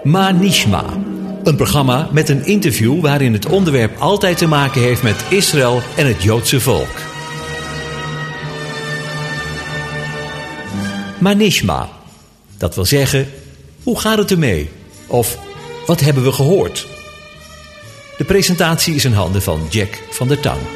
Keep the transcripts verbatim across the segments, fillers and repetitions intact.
Manishma, een programma met een interview waarin het onderwerp altijd te maken heeft met Israël en het Joodse volk. Manishma, dat wil zeggen, hoe gaat het ermee? Of wat hebben we gehoord? De presentatie is in handen van Jack van der Tang.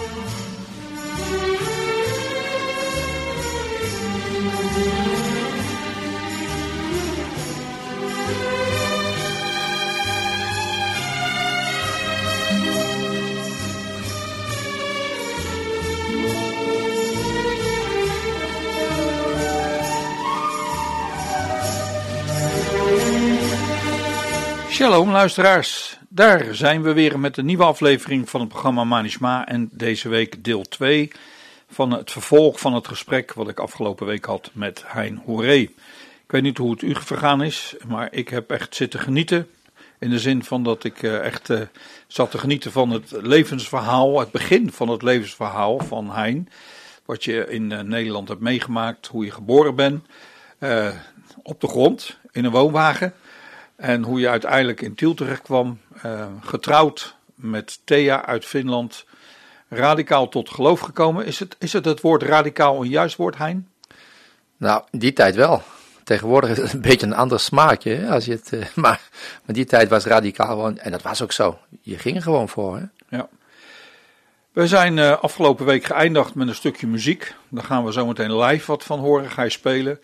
Shalom luisteraars, daar zijn we weer met een nieuwe aflevering van het programma Manishma en deze week deel twee van het vervolg van het gesprek wat ik afgelopen week had met Hein Hoeré. Ik weet niet hoe het u vergaan is, maar ik heb echt zitten genieten in de zin van dat ik echt uh, zat te genieten van het levensverhaal, het begin van het levensverhaal van Hein, wat je in uh, Nederland hebt meegemaakt, hoe je geboren bent, uh, op de grond, in een woonwagen. En hoe je uiteindelijk in Tiel terecht kwam, uh, getrouwd met Thea uit Finland, radicaal tot geloof gekomen. Is het, is het het woord radicaal een juist woord, Hein? Nou, in die tijd wel. Tegenwoordig is het een beetje een ander smaakje. Hè, als je het, uh, maar in die tijd was radicaal gewoon, en dat was ook zo. Je ging er gewoon voor. Hè? Ja. We zijn uh, afgelopen week geëindigd met een stukje muziek. Daar gaan we zo meteen live wat van horen, ga je spelen.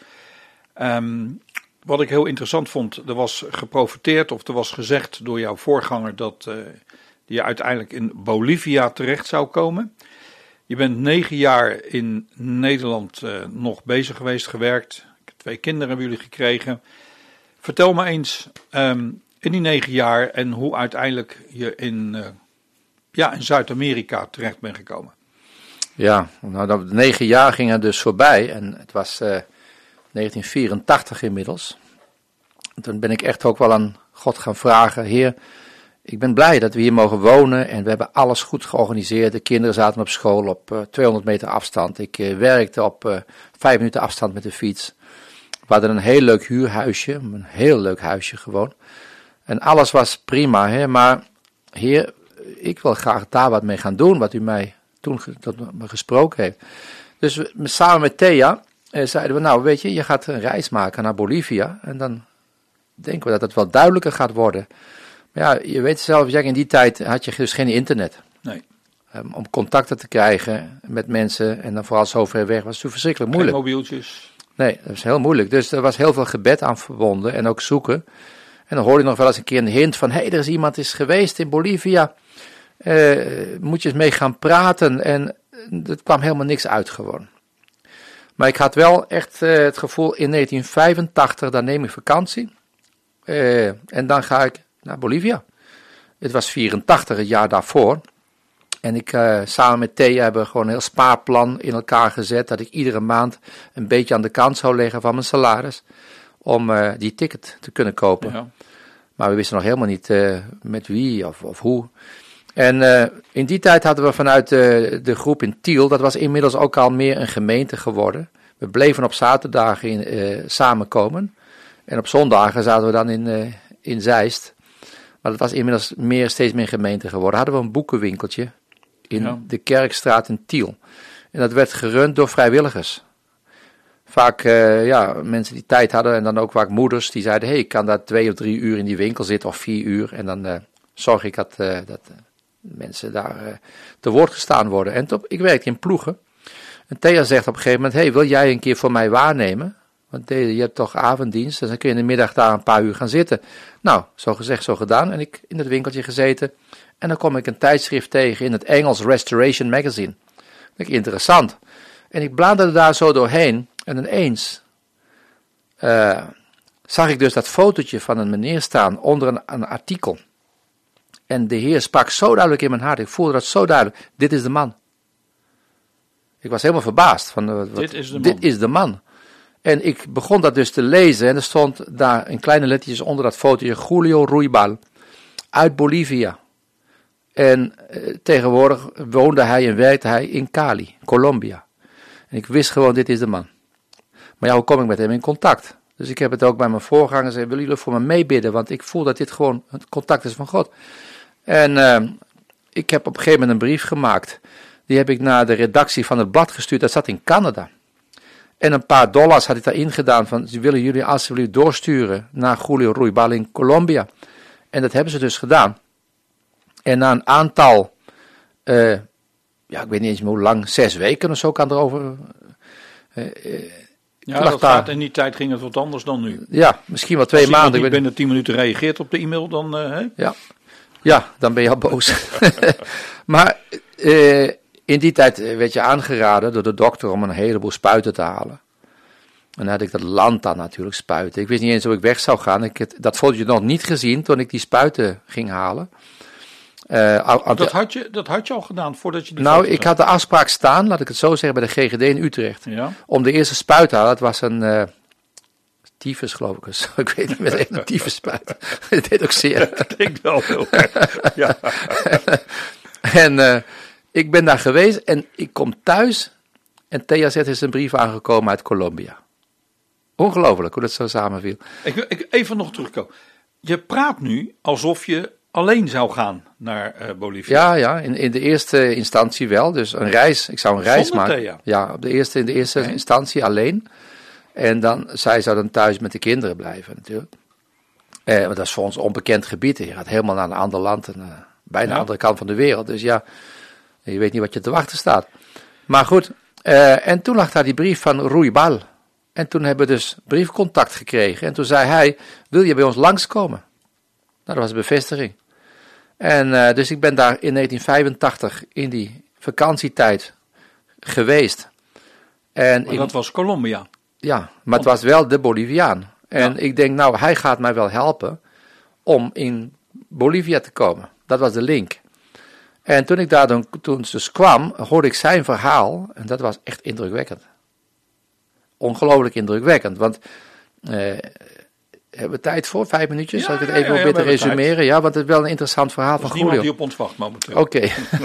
Um, Wat ik heel interessant vond, er was geprofiteerd of er was gezegd door jouw voorganger dat uh, je uiteindelijk in Bolivia terecht zou komen. Je bent negen jaar in Nederland uh, nog bezig geweest, gewerkt. Twee kinderen hebben jullie gekregen. Vertel me eens um, in die negen jaar en hoe uiteindelijk je in, uh, ja, in Zuid-Amerika terecht bent gekomen. Ja, nou, de negen jaar gingen dus voorbij en het was Uh... negentien vierentachtig inmiddels. Toen ben ik echt ook wel aan God gaan vragen, Heer, ik ben blij dat we hier mogen wonen en we hebben alles goed georganiseerd. De kinderen zaten op school op uh, tweehonderd meter afstand. Ik uh, werkte op uh, vijf minuten afstand met de fiets. We hadden een heel leuk huurhuisje, een heel leuk huisje gewoon. En alles was prima, hè? Maar Heer, ik wil graag daar wat mee gaan doen, wat u mij toen tot me gesproken heeft. Dus we, samen met Thea Uh, zeiden we, nou weet je, je gaat een reis maken naar Bolivia en dan denken we dat het wel duidelijker gaat worden. Maar ja, je weet zelf, Jack, in die tijd had je dus geen internet. Nee. Um, om contacten te krijgen met mensen en dan vooral zo ver weg was het verschrikkelijk moeilijk. Geen mobieltjes. Nee, dat was heel moeilijk. Dus er was heel veel gebed aan verbonden en ook zoeken. En dan hoorde je nog wel eens een keer een hint van, hé, hey, er is iemand is geweest in Bolivia. Uh, moet je eens mee gaan praten en er kwam helemaal niks uit gewoon. Maar ik had wel echt uh, het gevoel, in negentien vijfentachtig, dan neem ik vakantie. Uh, en dan ga ik naar Bolivia. Het was vierentachtig, het jaar daarvoor. En ik, uh, samen met Thea hebben we gewoon een heel spaarplan in elkaar gezet. Dat ik iedere maand een beetje aan de kant zou leggen van mijn salaris. Om uh, die ticket te kunnen kopen. Ja. Maar we wisten nog helemaal niet uh, met wie of, of hoe. En uh, in die tijd hadden we vanuit uh, de groep in Tiel, dat was inmiddels ook al meer een gemeente geworden. We bleven op zaterdagen in, uh, samenkomen. En op zondagen zaten we dan in, uh, in Zeist. Maar dat was inmiddels meer, steeds meer gemeente geworden. Hadden we een boekenwinkeltje in ja. de Kerkstraat in Tiel. En dat werd gerund door vrijwilligers. Vaak uh, ja, mensen die tijd hadden en dan ook vaak moeders die zeiden, hé, hey, ik kan daar twee of drie uur in die winkel zitten of vier uur. En dan uh, zorg ik dat... Uh, dat uh, mensen daar uh, te woord gestaan worden. En top, ik werkte in ploegen. En Thea zegt op een gegeven moment, hey, wil jij een keer voor mij waarnemen? Want Thea, je hebt toch avonddienst, dus dan kun je in de middag daar een paar uur gaan zitten. Nou, zo gezegd, zo gedaan. En ik in het winkeltje gezeten. En dan kom ik een tijdschrift tegen in het Engels Restoration Magazine. Dat vind ik interessant. En ik bladerde daar zo doorheen. En ineens uh, zag ik dus dat fotootje van een meneer staan onder een, een artikel. En de Heer sprak zo duidelijk in mijn hart. Ik voelde dat zo duidelijk. Dit is de man. Ik was helemaal verbaasd. Van, wat, dit is de man. Dit is de man. En ik begon dat dus te lezen. En er stond daar in kleine lettertjes onder dat fotootje Julio Ruibal. Uit Bolivia. En eh, tegenwoordig woonde hij en werkte hij in Cali, Colombia. En ik wist gewoon, dit is de man. Maar ja, hoe kom ik met hem in contact? Dus ik heb het ook bij mijn voorgangers gezegd, willen jullie voor me meebidden? Want ik voel dat dit gewoon het contact is van God. En uh, ik heb op een gegeven moment een brief gemaakt. Die heb ik naar de redactie van het blad gestuurd. Dat zat in Canada. En een paar dollars had ik daarin gedaan. Van, willen jullie alsjeblieft doorsturen naar Julio Ruibal in Colombia? En dat hebben ze dus gedaan. En na een aantal, uh, ja, ik weet niet eens meer hoe lang, zes weken of zo kan erover. Uh, uh, ja, dat daar, gaat in die tijd ging het wat anders dan nu. Ja, misschien wel twee Als maanden. Als je binnen tien minuten reageert op de e-mail, dan... Uh, hè? Ja. ja, dan ben je al boos. Maar uh, in die tijd werd je aangeraden door de dokter om een heleboel spuiten te halen. En dan had ik dat Lanta natuurlijk spuiten. Ik wist niet eens hoe ik weg zou gaan. Ik had dat fotootje nog niet gezien toen ik die spuiten ging halen. Uh, al, dat, had je, dat had je al gedaan voordat je die Nou, foto ik had de afspraak staan, laat ik het zo zeggen, bij de G G D in Utrecht. Ja. Om de eerste spuit te halen. Het was een uh, tyfus, geloof ik. Dus, ik weet niet meer, echt een tyfus spuit. Het deed ook zeer. Ik denk wel heel ja. En uh, ik ben daar geweest en ik kom thuis en T H Z is een brief aangekomen uit Colombia. Ongelooflijk hoe dat zo samenviel. Ik, ik, even nog terugkomen. Je praat nu alsof je alleen zou gaan naar uh, Bolivia. Ja, ja, in, in de eerste instantie wel. Dus een reis, ik zou een reis Zonder maken. Thea. Ja, op de eerste, in de eerste okay. instantie alleen. En dan, zij zou dan thuis met de kinderen blijven natuurlijk. Eh, want dat is voor ons onbekend gebied. Je gaat helemaal naar een ander land, en, uh, bijna ja. de andere kant van de wereld. Dus ja, je weet niet wat je te wachten staat. Maar goed, uh, en toen lag daar die brief van Ruibal. En toen hebben we dus briefcontact gekregen. En toen zei hij, wil je bij ons langskomen? Nou, dat was een bevestiging. En uh, dus ik ben daar in negentien vijfentachtig in die vakantietijd geweest. En maar ik, dat was Colombia. Ja, maar het was wel de Boliviaan. En ja. ik denk, nou, hij gaat mij wel helpen om in Bolivia te komen. Dat was de link. En toen ik daar dan, toen dus kwam, hoorde ik zijn verhaal. En dat was echt indrukwekkend. Ongelooflijk indrukwekkend. Want... Uh, Hebben we tijd voor? Vijf minuutjes? Ja, Zal ik het even ja, ja, proberen te resumeren? Tijd. Ja, want het is wel een interessant verhaal van Julio. Er is niemand die op ons wacht momenteel. Oké.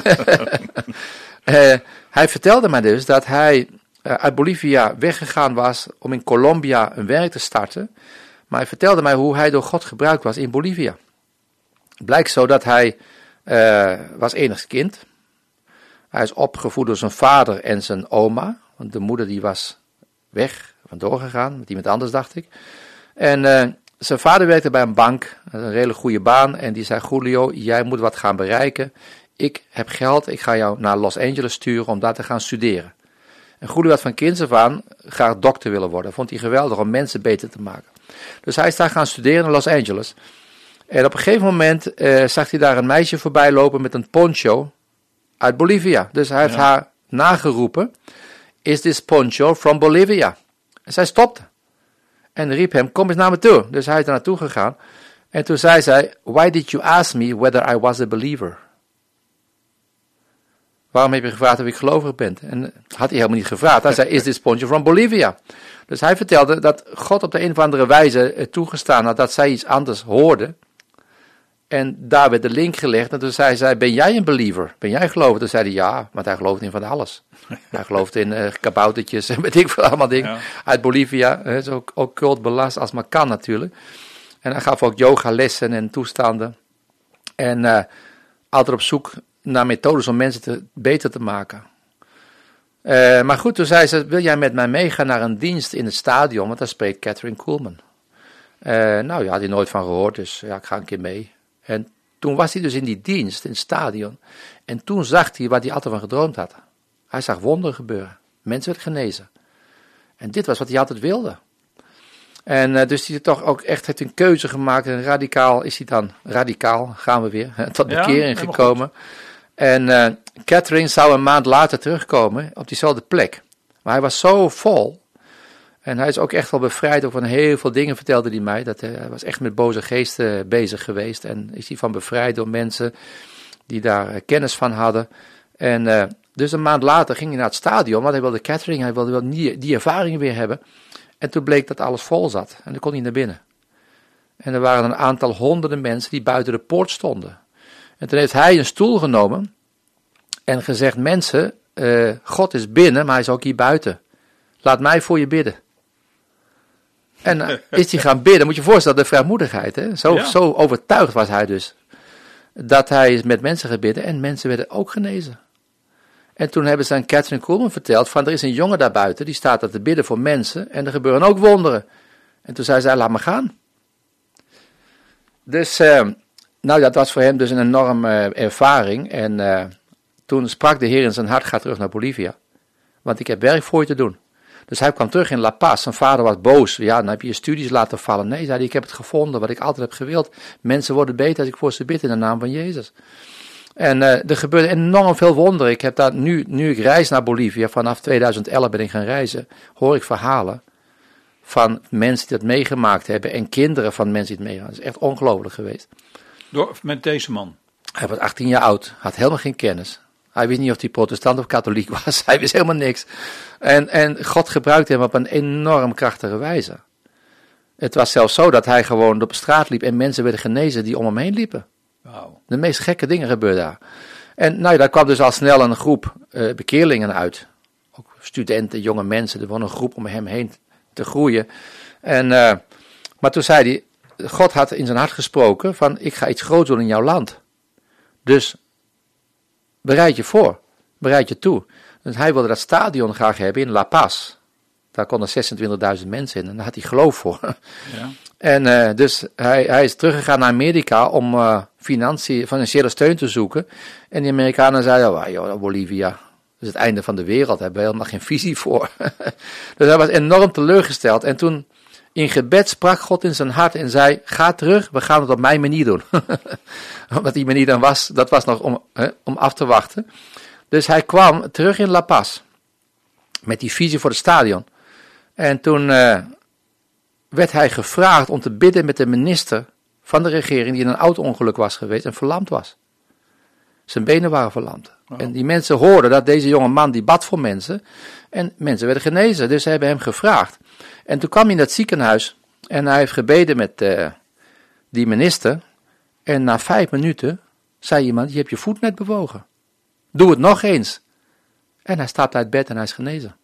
Okay. uh, hij vertelde mij dus dat hij uh, uit Bolivia weggegaan was om in Colombia een werk te starten. Maar hij vertelde mij hoe hij door God gebruikt was in Bolivia. Het blijkt zo dat hij uh, was enigst kind. Hij is opgevoed door zijn vader en zijn oma. Want de moeder die was weg, vandoor gegaan, met iemand anders dacht ik. En uh, zijn vader werkte bij een bank, een hele goede baan. En die zei, Julio, jij moet wat gaan bereiken. Ik heb geld, ik ga jou naar Los Angeles sturen om daar te gaan studeren. En Julio had van kinds af aan graag dokter willen worden. Vond hij geweldig om mensen beter te maken. Dus hij is daar gaan studeren in Los Angeles. En op een gegeven moment uh, zag hij daar een meisje voorbij lopen met een poncho uit Bolivia. Dus hij heeft ja. haar nageroepen. Is this poncho from Bolivia? En zij stopte. En riep hem, kom eens naar me toe. Dus hij is er naartoe gegaan. En toen zei zij, why did you ask me whether I was a believer? Waarom heb je gevraagd of ik gelovig ben? En had hij helemaal niet gevraagd. Hij zei, is this poncho from Bolivia? Dus hij vertelde dat God op de een of andere wijze toegestaan had dat zij iets anders hoorde. En daar werd de link gelegd. En toen zei zij, ben jij een believer? Ben jij gelovig? Toen zei hij, ja, want hij gelooft in van alles. Hij gelooft in uh, kaboutertjes en weet ik veel allemaal dingen. Ja. Uit Bolivia, uh, is ook, ook cultbelast als maar kan natuurlijk. En hij gaf ook yogalessen en toestanden. En uh, altijd op zoek naar methodes om mensen te, beter te maken. Uh, maar goed, toen zei ze, wil jij met mij meegaan naar een dienst in het stadion? Want daar spreekt Kathryn Kuhlman. Uh, nou ja, had hij nooit van gehoord, dus ja, ik ga een keer mee. En toen was hij dus in die dienst, in het stadion. En toen zag hij wat hij altijd van gedroomd had. Hij zag wonderen gebeuren. Mensen werden genezen. En dit was wat hij altijd wilde. En uh, dus hij toch ook echt heeft een keuze gemaakt. En radicaal is hij dan, radicaal gaan we weer, tot bekering ja, gekomen. En uh, Kathryn zou een maand later terugkomen op diezelfde plek. Maar hij was zo vol. En hij is ook echt wel bevrijd. Ook van heel veel dingen vertelde hij mij. Dat hij was echt met boze geesten bezig geweest. En is hij van bevrijd door mensen die daar uh, kennis van hadden. En uh, dus een maand later ging hij naar het stadion. Want hij wilde Kathryn, hij wilde wel die, die ervaring weer hebben. En toen bleek dat alles vol zat. En dan kon hij naar binnen. En er waren een aantal honderden mensen die buiten de poort stonden. En toen heeft hij een stoel genomen. En gezegd, mensen, uh, God is binnen, maar hij is ook hier buiten. Laat mij voor je bidden. En uh, is hij gaan bidden. Moet je je voorstellen, de vrijmoedigheid. Hè? Zo, Ja. zo overtuigd was hij dus. Dat hij met mensen gaat bidden en mensen werden ook genezen. En toen hebben ze aan Catherine Kuhlman verteld van er is een jongen daarbuiten, die staat er te bidden voor mensen en er gebeuren ook wonderen. En toen zei zij, laat me gaan. Dus, uh, nou dat was voor hem dus een enorme uh, ervaring. En uh, toen sprak de Heer in zijn hart, ga terug naar Bolivia. Want ik heb werk voor je te doen. Dus hij kwam terug in La Paz. Zijn vader was boos. Ja, dan heb je je studies laten vallen. Nee, zei hij, ik heb het gevonden wat ik altijd heb gewild. Mensen worden beter als ik voor ze bid in de naam van Jezus. En uh, er gebeurde enorm veel wonderen. Ik heb daar nu, nu ik reis naar Bolivia, vanaf tweeduizend elf ben ik gaan reizen, hoor ik verhalen van mensen die het meegemaakt hebben en kinderen van mensen die het meegemaakt hebben. Het is echt ongelooflijk geweest. Door, met deze man? Hij was achttien jaar oud, had helemaal geen kennis. Hij wist niet of hij protestant of katholiek was. Hij wist helemaal niks. En, en God gebruikte hem op een enorm krachtige wijze. Het was zelfs zo dat hij gewoon op de straat liep en mensen werden genezen die om hem heen liepen. Wauw. De meest gekke dingen gebeurden daar. En nou ja, daar kwam dus al snel een groep uh, bekeerlingen uit. Ook studenten, jonge mensen. Er was een groep om hem heen te groeien. En, uh, maar toen zei hij, God had in zijn hart gesproken van, ik ga iets groots doen in jouw land. Dus bereid je voor, bereid je toe. Dus hij wilde dat stadion graag hebben in La Paz. Daar konden zesentwintigduizend mensen in en daar had hij geloof voor. Ja. En uh, dus hij, hij is teruggegaan naar Amerika om uh, financie, financiële steun te zoeken. En die Amerikanen zeiden, oh, joh, Bolivia, dat is het einde van de wereld, daar hebben we helemaal geen visie voor. Dus hij was enorm teleurgesteld. En toen in gebed sprak God in zijn hart en zei, ga terug, we gaan het op mijn manier doen. Omdat die manier dan was, dat was nog om, hè, om af te wachten. Dus hij kwam terug in La Paz met die visie voor het stadion. En toen uh, werd hij gevraagd om te bidden met de minister van de regering die in een auto-ongeluk was geweest en verlamd was. Zijn benen waren verlamd. Oh. En die mensen hoorden dat deze jonge man die bad voor mensen en mensen werden genezen. Dus ze hebben hem gevraagd. En toen kwam hij in dat ziekenhuis en hij heeft gebeden met uh, die minister. En na vijf minuten zei iemand, je hebt je voet net bewogen. Doe het nog eens. En hij staat uit bed en hij is genezen.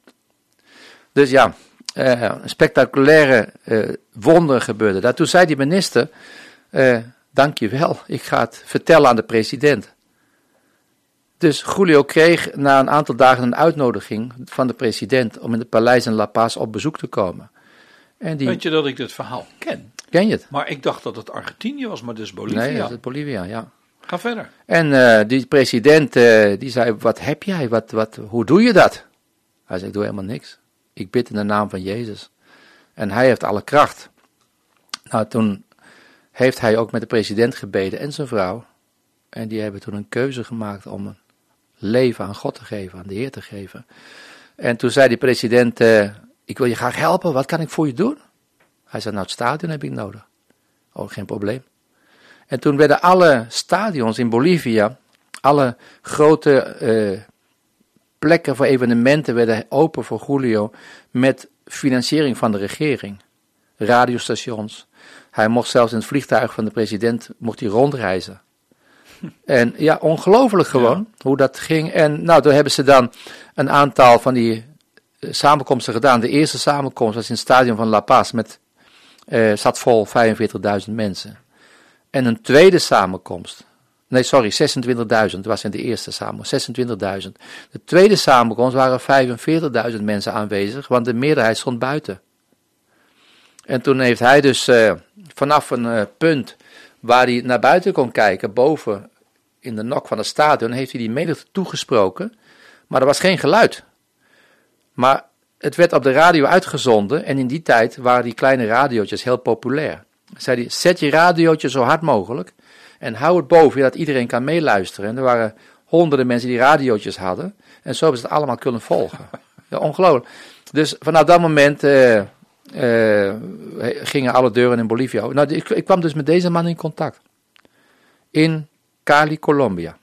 Dus ja, uh, een spectaculaire uh, wonder gebeurde daar. Toen zei die minister, uh, dank je wel, ik ga het vertellen aan de president. Dus Julio kreeg na een aantal dagen een uitnodiging van de president om in het paleis in La Paz op bezoek te komen. En die... Weet je dat ik dit verhaal ken? Ken je het? Maar ik dacht dat het Argentinië was, maar dus Bolivia. Nee, dat is Bolivia, ja. Ga verder. En uh, die president uh, die zei, wat heb jij, wat, wat, hoe doe je dat? Hij zei, ik doe helemaal niks. Ik bid in de naam van Jezus. En hij heeft alle kracht. Nou, toen heeft hij ook met de president gebeden en zijn vrouw. En die hebben toen een keuze gemaakt om een leven aan God te geven, aan de Heer te geven. En toen zei die president, uh, ik wil je graag helpen, wat kan ik voor je doen? Hij zei, nou het stadion heb ik nodig. Oh, geen probleem. En toen werden alle stadions in Bolivia, alle grote uh, plekken voor evenementen werden open voor Julio met financiering van de regering. Radiostations. Hij mocht zelfs in het vliegtuig van de president mocht hij rondreizen. En ja, ongelooflijk gewoon ja. hoe dat ging. En nou, toen hebben ze dan een aantal van die uh, samenkomsten gedaan. De eerste samenkomst was in het stadion van La Paz met, uh, zat vol vijfenveertigduizend mensen. En een tweede samenkomst, nee sorry, zesentwintigduizend was in de eerste samenkomst, zesentwintigduizend. De tweede samenkomst waren vijfenveertigduizend mensen aanwezig, want de meerderheid stond buiten. En toen heeft hij dus uh, vanaf een uh, punt waar hij naar buiten kon kijken, boven in de nok van het stadion, heeft hij die menigte toegesproken, maar er was geen geluid. Maar het werd op de radio uitgezonden en in die tijd waren die kleine radiootjes heel populair. Zei hij, zet je radiootje zo hard mogelijk en hou het boven, dat iedereen kan meeluisteren. En er waren honderden mensen die radiootjes hadden en zo hebben ze het allemaal kunnen volgen. Ja, ongelooflijk. Dus vanaf dat moment uh, uh, gingen alle deuren in Bolivia. Nou, ik, ik kwam dus met deze man in contact. In Cali, Colombia.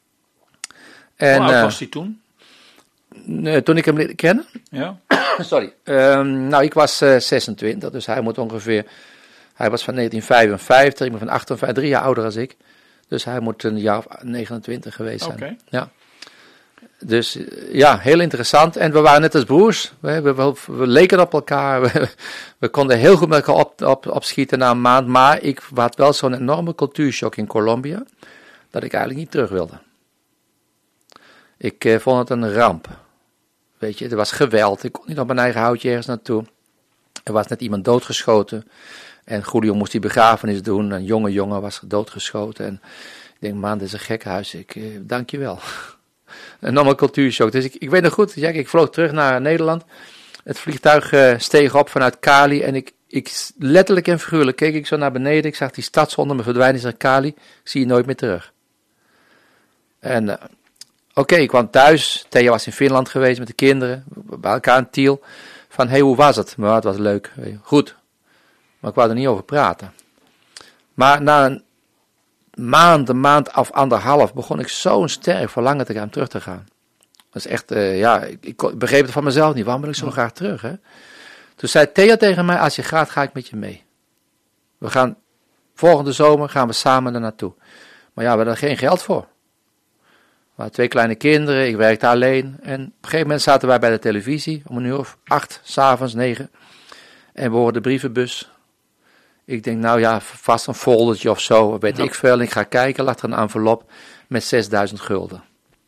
En, Hoe oud uh, was hij toen? Uh, toen ik hem leerde kennen? Ja. Sorry. Um, nou, ik was uh, zesentwintig, dus hij moet ongeveer... Hij was van negentien vijfenvijftig, ik ben van achtenvijftig, drie jaar ouder als ik. Dus hij moet een jaar of negenentwintig geweest zijn. Okay. Ja. Dus ja, heel interessant. En we waren net als broers. We, we, we, we leken op elkaar. We, we konden heel goed met elkaar op, op, opschieten na een maand. Maar ik had wel zo'n enorme cultuurshock in Colombia, dat ik eigenlijk niet terug wilde. Ik eh, vond het een ramp. Weet je, er was geweld. Ik kon niet op mijn eigen houtje ergens naartoe. Er was net iemand doodgeschoten. En Julio moest die begrafenis doen. Een jonge jongen was doodgeschoten. En ik denk, man, dit is een gekhuis. Ik, eh, dank je wel. Een enorme cultuurshock. Dus ik, ik weet nog goed, Jack, ik vloog terug naar Nederland. Het vliegtuig uh, steeg op vanuit Cali. En ik, ik letterlijk en figuurlijk keek ik zo naar beneden. Ik zag die stad zonder me verdwijnen. Ik zei, Cali, ik zie je nooit meer terug. En uh, oké, okay, ik kwam thuis. Thea was in Finland geweest met de kinderen. Bij elkaar in Tiel. Van, hé, hey, hoe was het? Maar het was leuk. Goed. Maar ik wou er niet over praten. Maar na een maand, een maand of anderhalf, begon ik zo'n sterk verlangen te gaan, terug te gaan. Dat is echt, uh, ja, ik, ik begreep het van mezelf niet. Waarom wil ik zo graag terug, hè? Toen zei Thea tegen mij, als je gaat, ga ik met je mee. We gaan, volgende zomer gaan we samen er naartoe. Maar ja, we hadden er geen geld voor. We hadden twee kleine kinderen, ik werkte alleen. En op een gegeven moment zaten wij bij de televisie, om een uur of acht, 's avonds, negen. En we hoorden de brievenbus. Ik denk, nou ja, vast een foldertje of zo, weet ja. ik veel. En ik ga kijken, lag er een envelop met zesduizend gulden.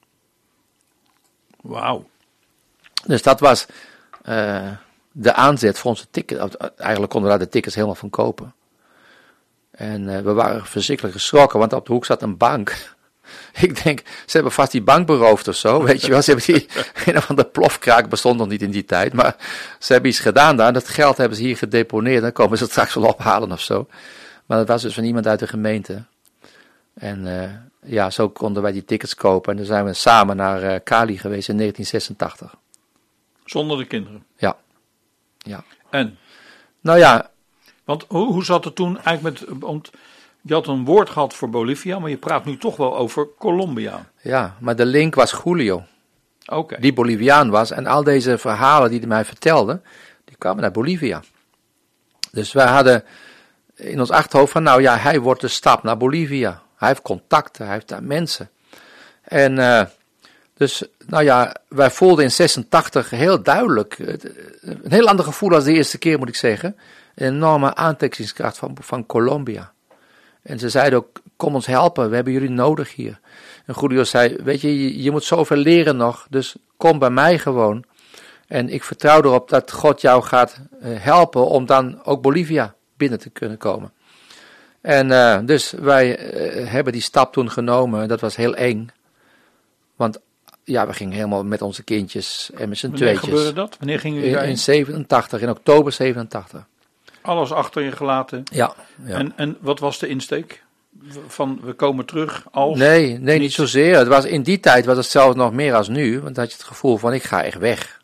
Wauw. Dus dat was uh, de aanzet voor onze ticket. Eigenlijk konden we daar de tickets helemaal van kopen. En uh, we waren verschrikkelijk geschrokken, want op de hoek zat een bank. Ik denk, ze hebben vast die bank beroofd of zo, weet je wel. Ze hebben die, een of andere plofkraak bestond nog niet in die tijd, maar ze hebben iets gedaan daar. Dat geld hebben ze hier gedeponeerd, dan komen ze het straks wel ophalen of zo. Maar dat was dus van iemand uit de gemeente. En uh, ja, zo konden wij die tickets kopen. En dan zijn we samen naar uh, Cali geweest in negentien zesentachtig. Zonder de kinderen? Ja. ja. En? Nou ja. Want hoe, hoe zat het toen eigenlijk met... Want je had een woord gehad voor Bolivia, maar je praat nu toch wel over Colombia. Ja, maar de link was Julio. Oké. Okay. Die Boliviaan was. En al deze verhalen die hij mij vertelde, die kwamen uit Bolivia. Dus wij hadden in ons achterhoofd van, nou ja, hij wordt de stap naar Bolivia. Hij heeft contacten, hij heeft daar mensen. En uh, dus, nou ja, wij voelden in zesentachtig heel duidelijk, een heel ander gevoel als de eerste keer moet ik zeggen, een enorme aantrekkingskracht van, van Colombia. En ze zeiden ook, kom ons helpen, we hebben jullie nodig hier. En Julio zei, weet je, je, je moet zoveel leren nog, dus kom bij mij gewoon. En ik vertrouw erop dat God jou gaat uh, helpen om dan ook Bolivia binnen te kunnen komen. En uh, dus wij uh, hebben die stap toen genomen, dat was heel eng. Want ja, we gingen helemaal met onze kindjes en met z'n tweetjes. Wanneer gebeurde dat? Wanneer gingen jullie in, in zevenentachtig, in oktober zevenentachtig. Alles achter je gelaten? Ja. ja. En, en wat was de insteek? Van we komen terug als... Nee, nee niet zozeer. Het was, in die tijd was het zelfs nog meer als nu. Want dan had je het gevoel van ik ga echt weg.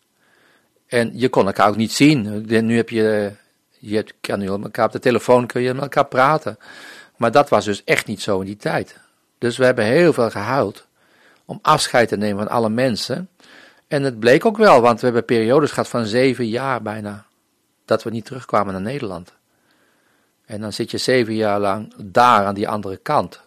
En je kon elkaar ook niet zien. Nu heb je... Je hebt, kan nu met elkaar op de telefoon kun je met elkaar praten. Maar dat was dus echt niet zo in die tijd. Dus we hebben heel veel gehuild om afscheid te nemen van alle mensen. En het bleek ook wel, want we hebben periodes gehad van zeven jaar bijna. Dat we niet terugkwamen naar Nederland. En dan zit je zeven jaar lang daar aan die andere kant.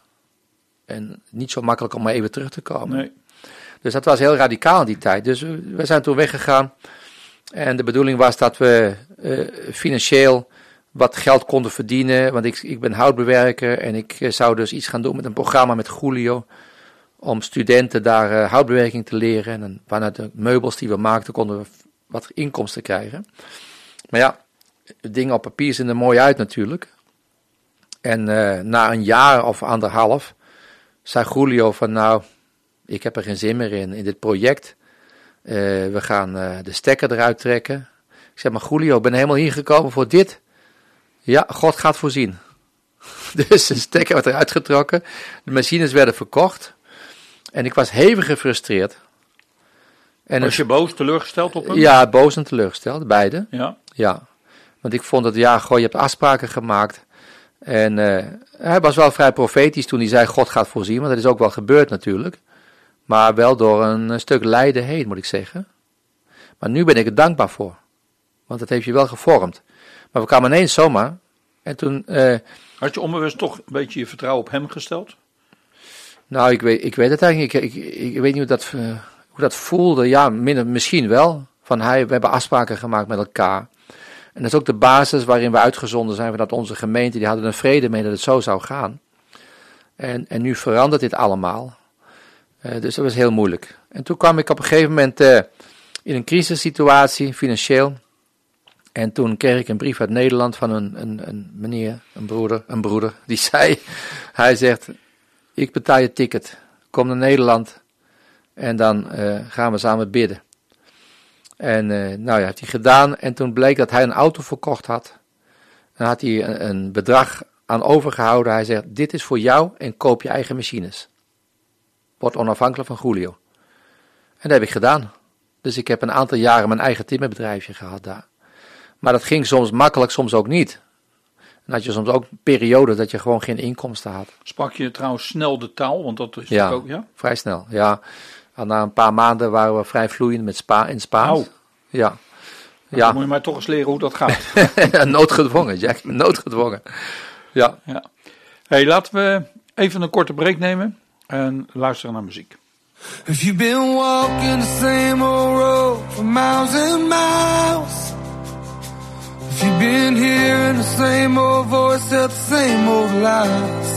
En niet zo makkelijk om maar even terug te komen. Nee. Dus dat was heel radicaal in die tijd. Dus we zijn toen weggegaan. En de bedoeling was dat we uh, financieel wat geld konden verdienen. Want ik, ik ben houtbewerker en ik uh, zou dus iets gaan doen met een programma met Julio. Om studenten daar uh, houtbewerking te leren. En dan, vanuit de meubels die we maakten konden we wat inkomsten krijgen. Maar ja, dingen op papier zien er mooi uit natuurlijk. En uh, na een jaar of anderhalf zei Julio van nou, ik heb er geen zin meer in, in dit project. Uh, we gaan uh, de stekker eruit trekken. Ik zeg maar Julio, ik ben helemaal hier gekomen voor dit. Ja, God gaat voorzien. Dus de stekker werd eruit getrokken. De machines werden verkocht. En ik was hevig gefrustreerd. En was je boos, teleurgesteld op hem? Ja, boos en teleurgesteld, beide. Ja. Ja, want ik vond dat, ja, goh, je hebt afspraken gemaakt. En uh, hij was wel vrij profetisch toen hij zei, God gaat voorzien. Want dat is ook wel gebeurd natuurlijk. Maar wel door een stuk lijden heen, moet ik zeggen. Maar nu ben ik er dankbaar voor. Want het heeft je wel gevormd. Maar we kwamen ineens zomaar. En toen... Uh, Had je onbewust toch een beetje je vertrouwen op hem gesteld? Nou, ik weet, ik weet het eigenlijk niet. Ik, ik, ik weet niet hoe dat, uh, hoe dat voelde, ja, min, misschien wel. Van hij, we hebben afspraken gemaakt met elkaar. En dat is ook de basis waarin we uitgezonden zijn vanuit onze gemeente. Die hadden er vrede mee dat het zo zou gaan. En, en nu verandert dit allemaal. Uh, dus dat was heel moeilijk. En toen kwam ik op een gegeven moment uh, in een crisissituatie, financieel. En toen kreeg ik een brief uit Nederland van een, een, een meneer, een broeder, een broeder. Die zei, hij zegt, ik betaal je ticket. Kom naar Nederland en dan uh, gaan we samen bidden. En uh, nou ja, heeft hij gedaan. En toen bleek dat hij een auto verkocht had. Dan had hij een, een bedrag aan overgehouden. Hij zegt, dit is voor jou en koop je eigen machines. Word onafhankelijk van Julio. En dat heb ik gedaan. Dus ik heb een aantal jaren mijn eigen timmerbedrijfje gehad daar. Maar dat ging soms makkelijk, soms ook niet. En had je soms ook perioden dat je gewoon geen inkomsten had. Sprak je trouwens snel de taal? Want dat is ja, ook, ja, vrij snel. Ja. En na een paar maanden waren we vrij vloeiend met Spa in Spaans. Oh. Ja. Nou, ja. Dan moet je mij toch eens leren hoe dat gaat. Noodgedwongen, Jack. Noodgedwongen. Ja. ja. Hey, laten we even een korte break nemen en luisteren naar muziek. If you've been walking the same old road for miles and miles, if you've been hearing the same old voice, tell the same old lies,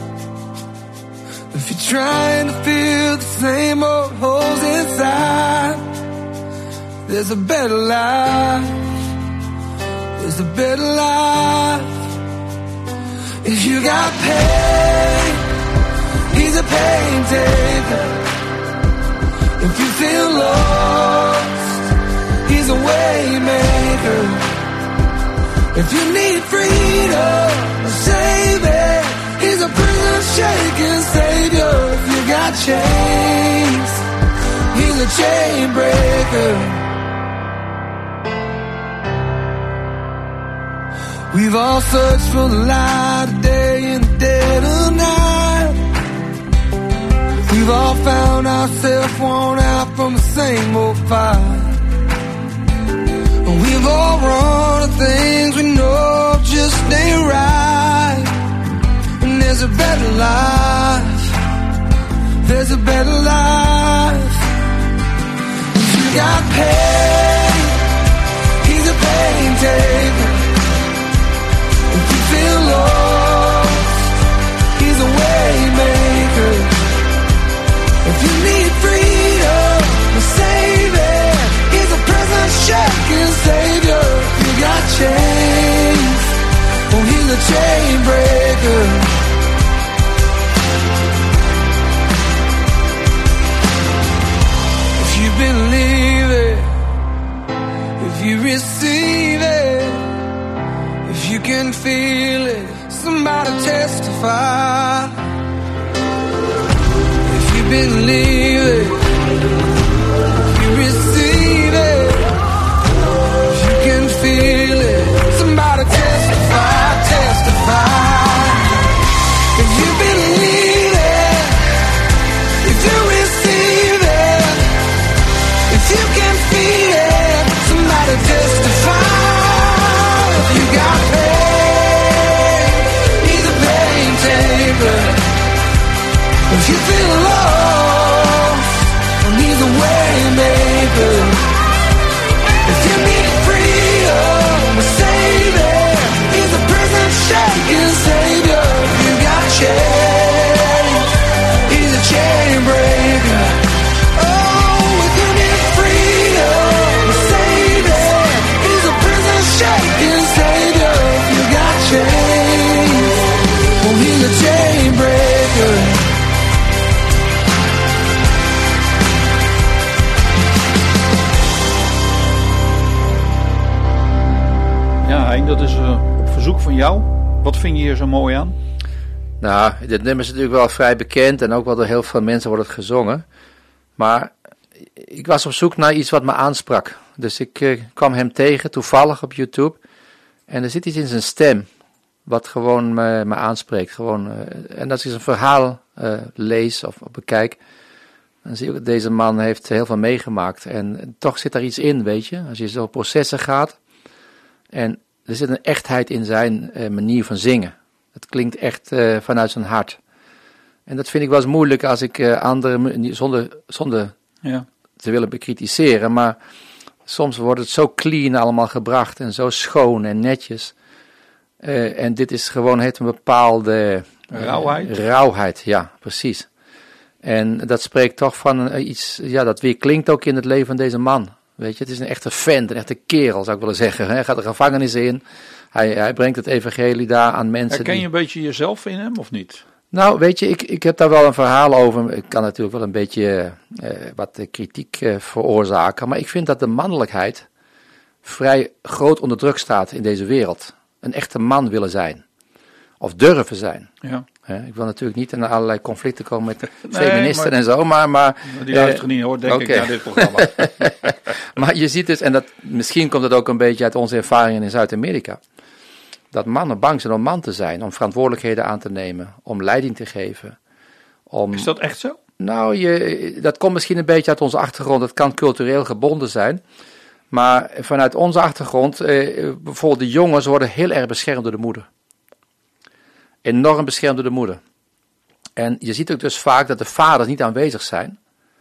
if you're trying to fill the same old holes inside, there's a better life, there's a better life. If you got pain, he's a pain taker. If you feel lost, he's a way maker. If you need freedom, a savior, he's a prison shaking savior. If you got chains, he's a chain breaker. We've all searched for the light of day in the dead of night. We've all found ourselves worn out from the same old fight. We've all run to things we know just ain't right. And there's a better life, there's a better life. If you got pain, he's a pain taker. If you feel lost, he's a way maker. If you need freedom, a savior, he's a prison shaking savior. If you got chains, oh, he's a chain breaker. If you believe it, if you receive it, if you can feel it, somebody testify. Believe it, if you receive it, if you can feel it, somebody testify, testify. If you believe it, if you receive it, if you can feel it, somebody testify. If you got pain, he's a pain taker. If you feel lost, he's a way maker. If you need freedom, a savior, he's a prison shaking savior. If you got chains, he's a chain breaker. Oh, if you need freedom, a savior, he's a prison shaking savior. If you got chains, oh, he's a chain breaker. Ja, Hein, dat is uh, op verzoek van jou. Wat vind je hier zo mooi aan? Nou, dit nummer is natuurlijk wel vrij bekend en ook wel door heel veel mensen wordt het gezongen. Maar ik was op zoek naar iets wat me aansprak. Dus ik uh, kwam hem tegen, toevallig op YouTube. En er zit iets in zijn stem, wat gewoon me, me aanspreekt. Gewoon, uh, en als ik een verhaal uh, lees of, of bekijk, dan zie ik dat deze man heeft heel veel meegemaakt. En, en toch zit er iets in, weet je. Als je zo processen gaat. En er zit een echtheid in zijn uh, manier van zingen. Het klinkt echt uh, vanuit zijn hart. En dat vind ik wel eens moeilijk als ik uh, anderen zonder, zonder ja. te willen bekritiseren, maar soms wordt het zo clean allemaal gebracht en zo schoon en netjes. Uh, en dit is gewoon, heeft een bepaalde... Uh, rauwheid? Rauwheid, ja, precies. En dat spreekt toch van uh, iets, ja, dat weer klinkt ook in het leven van deze man. Weet je, het is een echte vent, een echte kerel, zou ik willen zeggen. Hij gaat de gevangenis in, hij, hij brengt het evangelie daar aan mensen. Herken je die... een beetje jezelf in hem, of niet? Nou, weet je, ik, ik heb daar wel een verhaal over. Ik kan natuurlijk wel een beetje uh, wat kritiek uh, veroorzaken. Maar ik vind dat de mannelijkheid vrij groot onder druk staat in deze wereld. Een echte man willen zijn. Of durven zijn. Ja. Uh, ik wil natuurlijk niet in allerlei conflicten komen met nee, feministen maar, en zo. Maar, maar, die luisteren uh, niet hoor, denk okay. ik, naar dit programma. Maar je ziet dus, en dat, misschien komt het ook een beetje uit onze ervaringen in Zuid-Amerika. Dat mannen bang zijn om man te zijn, om verantwoordelijkheden aan te nemen, om leiding te geven. Om, is dat echt zo? Nou, je, dat komt misschien een beetje uit onze achtergrond, het kan cultureel gebonden zijn. Maar vanuit onze achtergrond, eh, bijvoorbeeld de jongens worden heel erg beschermd door de moeder. Enorm beschermd door de moeder. En je ziet ook dus vaak dat de vaders niet aanwezig zijn.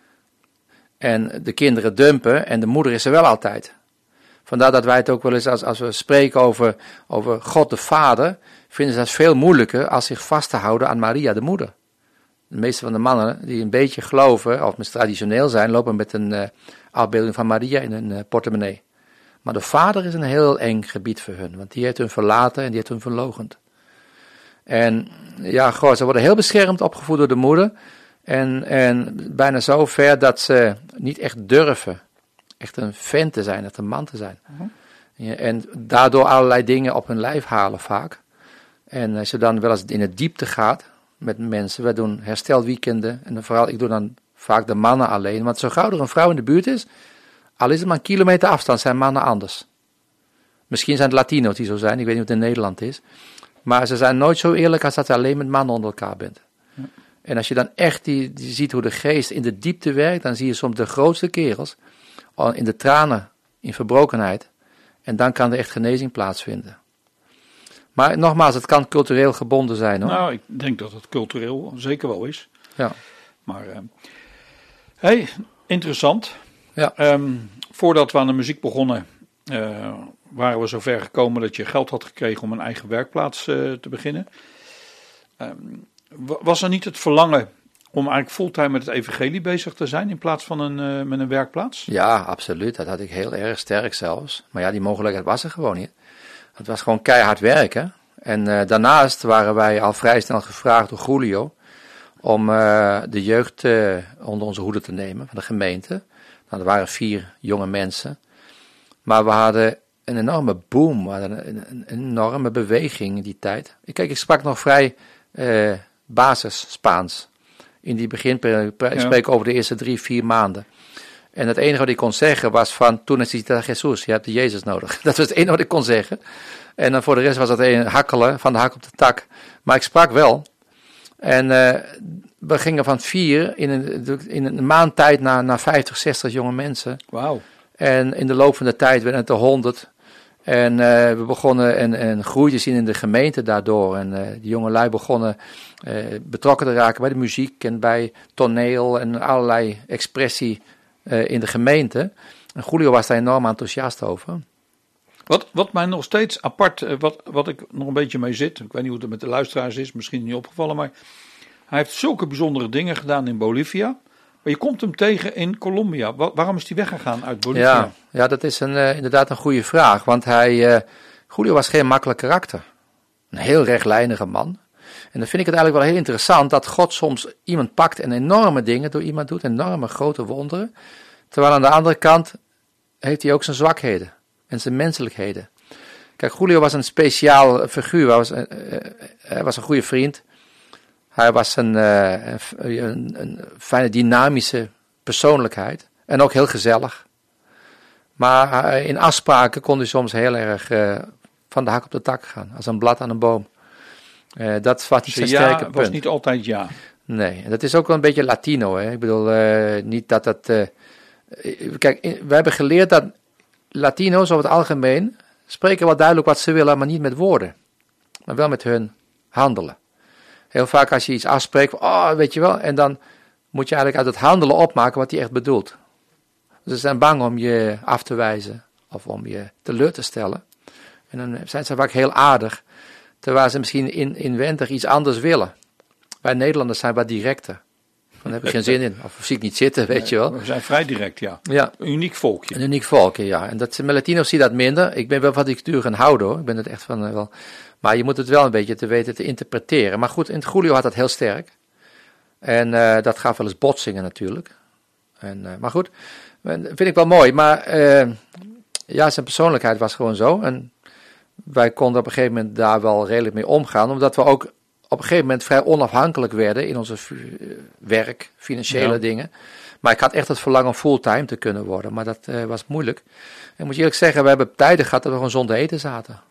En de kinderen dumpen en de moeder is er wel altijd. Vandaar dat wij het ook wel eens, als, als we spreken over, over God de Vader, vinden ze dat veel moeilijker als zich vast te houden aan Maria de moeder. De meeste van de mannen die een beetje geloven, of misschien traditioneel zijn, lopen met een uh, afbeelding van Maria in hun uh, portemonnee. Maar de vader is een heel eng gebied voor hun, want die heeft hun verlaten en die heeft hun verloochend. En ja, goh, ze worden heel beschermd opgevoed door de moeder. En, en bijna zo ver dat ze niet echt durven echt een vent te zijn, echt een man te zijn. Uh-huh. Ja, en daardoor allerlei dingen op hun lijf halen vaak. En als je dan wel eens in het diepte gaat met mensen, wij doen herstelweekenden. En vooral, ik doe dan vaak de mannen alleen. Want zo gauw er een vrouw in de buurt is, al is het maar een kilometer afstand, zijn mannen anders. Misschien zijn het Latino's die zo zijn, ik weet niet of het in Nederland is. Maar ze zijn nooit zo eerlijk als dat je alleen met mannen onder elkaar bent. Ja. En als je dan echt die, die ziet hoe de geest in de diepte werkt, dan zie je soms de grootste kerels in de tranen, in verbrokenheid. En dan kan er echt genezing plaatsvinden. Maar nogmaals, het kan cultureel gebonden zijn, hoor. Nou, ik denk dat het cultureel zeker wel is. Ja. Maar, uh, hey, interessant. Ja. Um, voordat we aan de muziek begonnen, uh, waren we zover gekomen dat je geld had gekregen om een eigen werkplaats uh, te beginnen. Um, was er niet het verlangen om eigenlijk fulltime met het evangelie bezig te zijn in plaats van een, uh, met een werkplaats? Ja, absoluut. Dat had ik heel erg sterk zelfs. Maar ja, die mogelijkheid was er gewoon niet. Het was gewoon keihard werken. En uh, daarnaast waren wij al vrij snel gevraagd door Julio om uh, de jeugd uh, onder onze hoede te nemen van de gemeente. Nou, er waren vier jonge mensen. Maar we hadden een enorme boom, we hadden een, een, een enorme beweging in die tijd. Kijk, ik sprak nog vrij uh, basis Spaans. In die beginperiode, ik spreek over de eerste drie, vier maanden. En het enige wat ik kon zeggen was van, tú necesitas Jesús, je hebt de Jezus nodig. Dat was het enige wat ik kon zeggen. En dan voor de rest was dat een hakkelen, van de hak op de tak. Maar ik sprak wel. En uh, we gingen van vier in een, in een maand tijd naar, naar vijftig, zestig jonge mensen. Wauw. En in de loop van de tijd werden het er honderd. En uh, we begonnen een, een groei te zien in de gemeente daardoor. En uh, die jonge lui begonnen uh, betrokken te raken bij de muziek en bij toneel en allerlei expressie uh, in de gemeente. En Julio was daar enorm enthousiast over. Wat, wat mij nog steeds apart, wat, wat ik nog een beetje mee zit, ik weet niet hoe het met de luisteraars is, misschien niet opgevallen, maar hij heeft zulke bijzondere dingen gedaan in Bolivia. Maar je komt hem tegen in Colombia. Wa- waarom is hij weggegaan uit Bolivia? Ja, ja dat is een, uh, inderdaad een goede vraag. Want hij, uh, Julio was geen makkelijk karakter. Een heel rechtlijnige man. En dan vind ik het eigenlijk wel heel interessant dat God soms iemand pakt en enorme dingen door iemand doet. Enorme grote wonderen. Terwijl aan de andere kant heeft hij ook zijn zwakheden. En zijn menselijkheden. Kijk, Julio was een speciaal figuur. Hij was, uh, uh, hij was een goede vriend. Hij was een, uh, een, een, een fijne dynamische persoonlijkheid. En ook heel gezellig. Maar uh, in afspraken kon hij soms heel erg uh, van de hak op de tak gaan. Als een blad aan een boom. Uh, dat was niet zijn ja, sterke punt. was niet altijd ja. Nee, en dat is ook wel een beetje Latino. Hè? Ik bedoel, uh, niet dat dat... Uh, kijk, we hebben geleerd dat Latino's over het algemeen spreken wel duidelijk wat ze willen, maar niet met woorden. Maar wel met hun handelen. Heel vaak als je iets afspreekt, oh, weet je wel, en dan moet je eigenlijk uit het handelen opmaken wat hij echt bedoelt. Ze zijn bang om je af te wijzen of om je teleur te stellen. En dan zijn ze vaak heel aardig, terwijl ze misschien in, inwendig iets anders willen. Wij Nederlanders zijn wat directer. Dan heb ik geen zin in, of zie ik niet zitten, weet nee, je wel. We zijn vrij direct, ja. ja. Een uniek volkje. Een uniek volkje, ja. En dat, met Latino's zie je dat minder. Ik ben wel van die cultuur gaan houden, hoor. Ik ben het echt van uh, wel. Maar je moet het wel een beetje te weten te interpreteren. Maar goed, in het Julio had dat heel sterk. En uh, dat gaf wel eens botsingen natuurlijk. En, uh, maar goed, vind ik wel mooi. Maar uh, ja, zijn persoonlijkheid was gewoon zo. En wij konden op een gegeven moment daar wel redelijk mee omgaan. Omdat we ook op een gegeven moment vrij onafhankelijk werden in onze uh, werk, financiële ja. dingen. Maar ik had echt het verlangen om fulltime te kunnen worden. Maar dat uh, was moeilijk. En moet je eerlijk zeggen, we hebben tijden gehad dat we gewoon zonder eten zaten.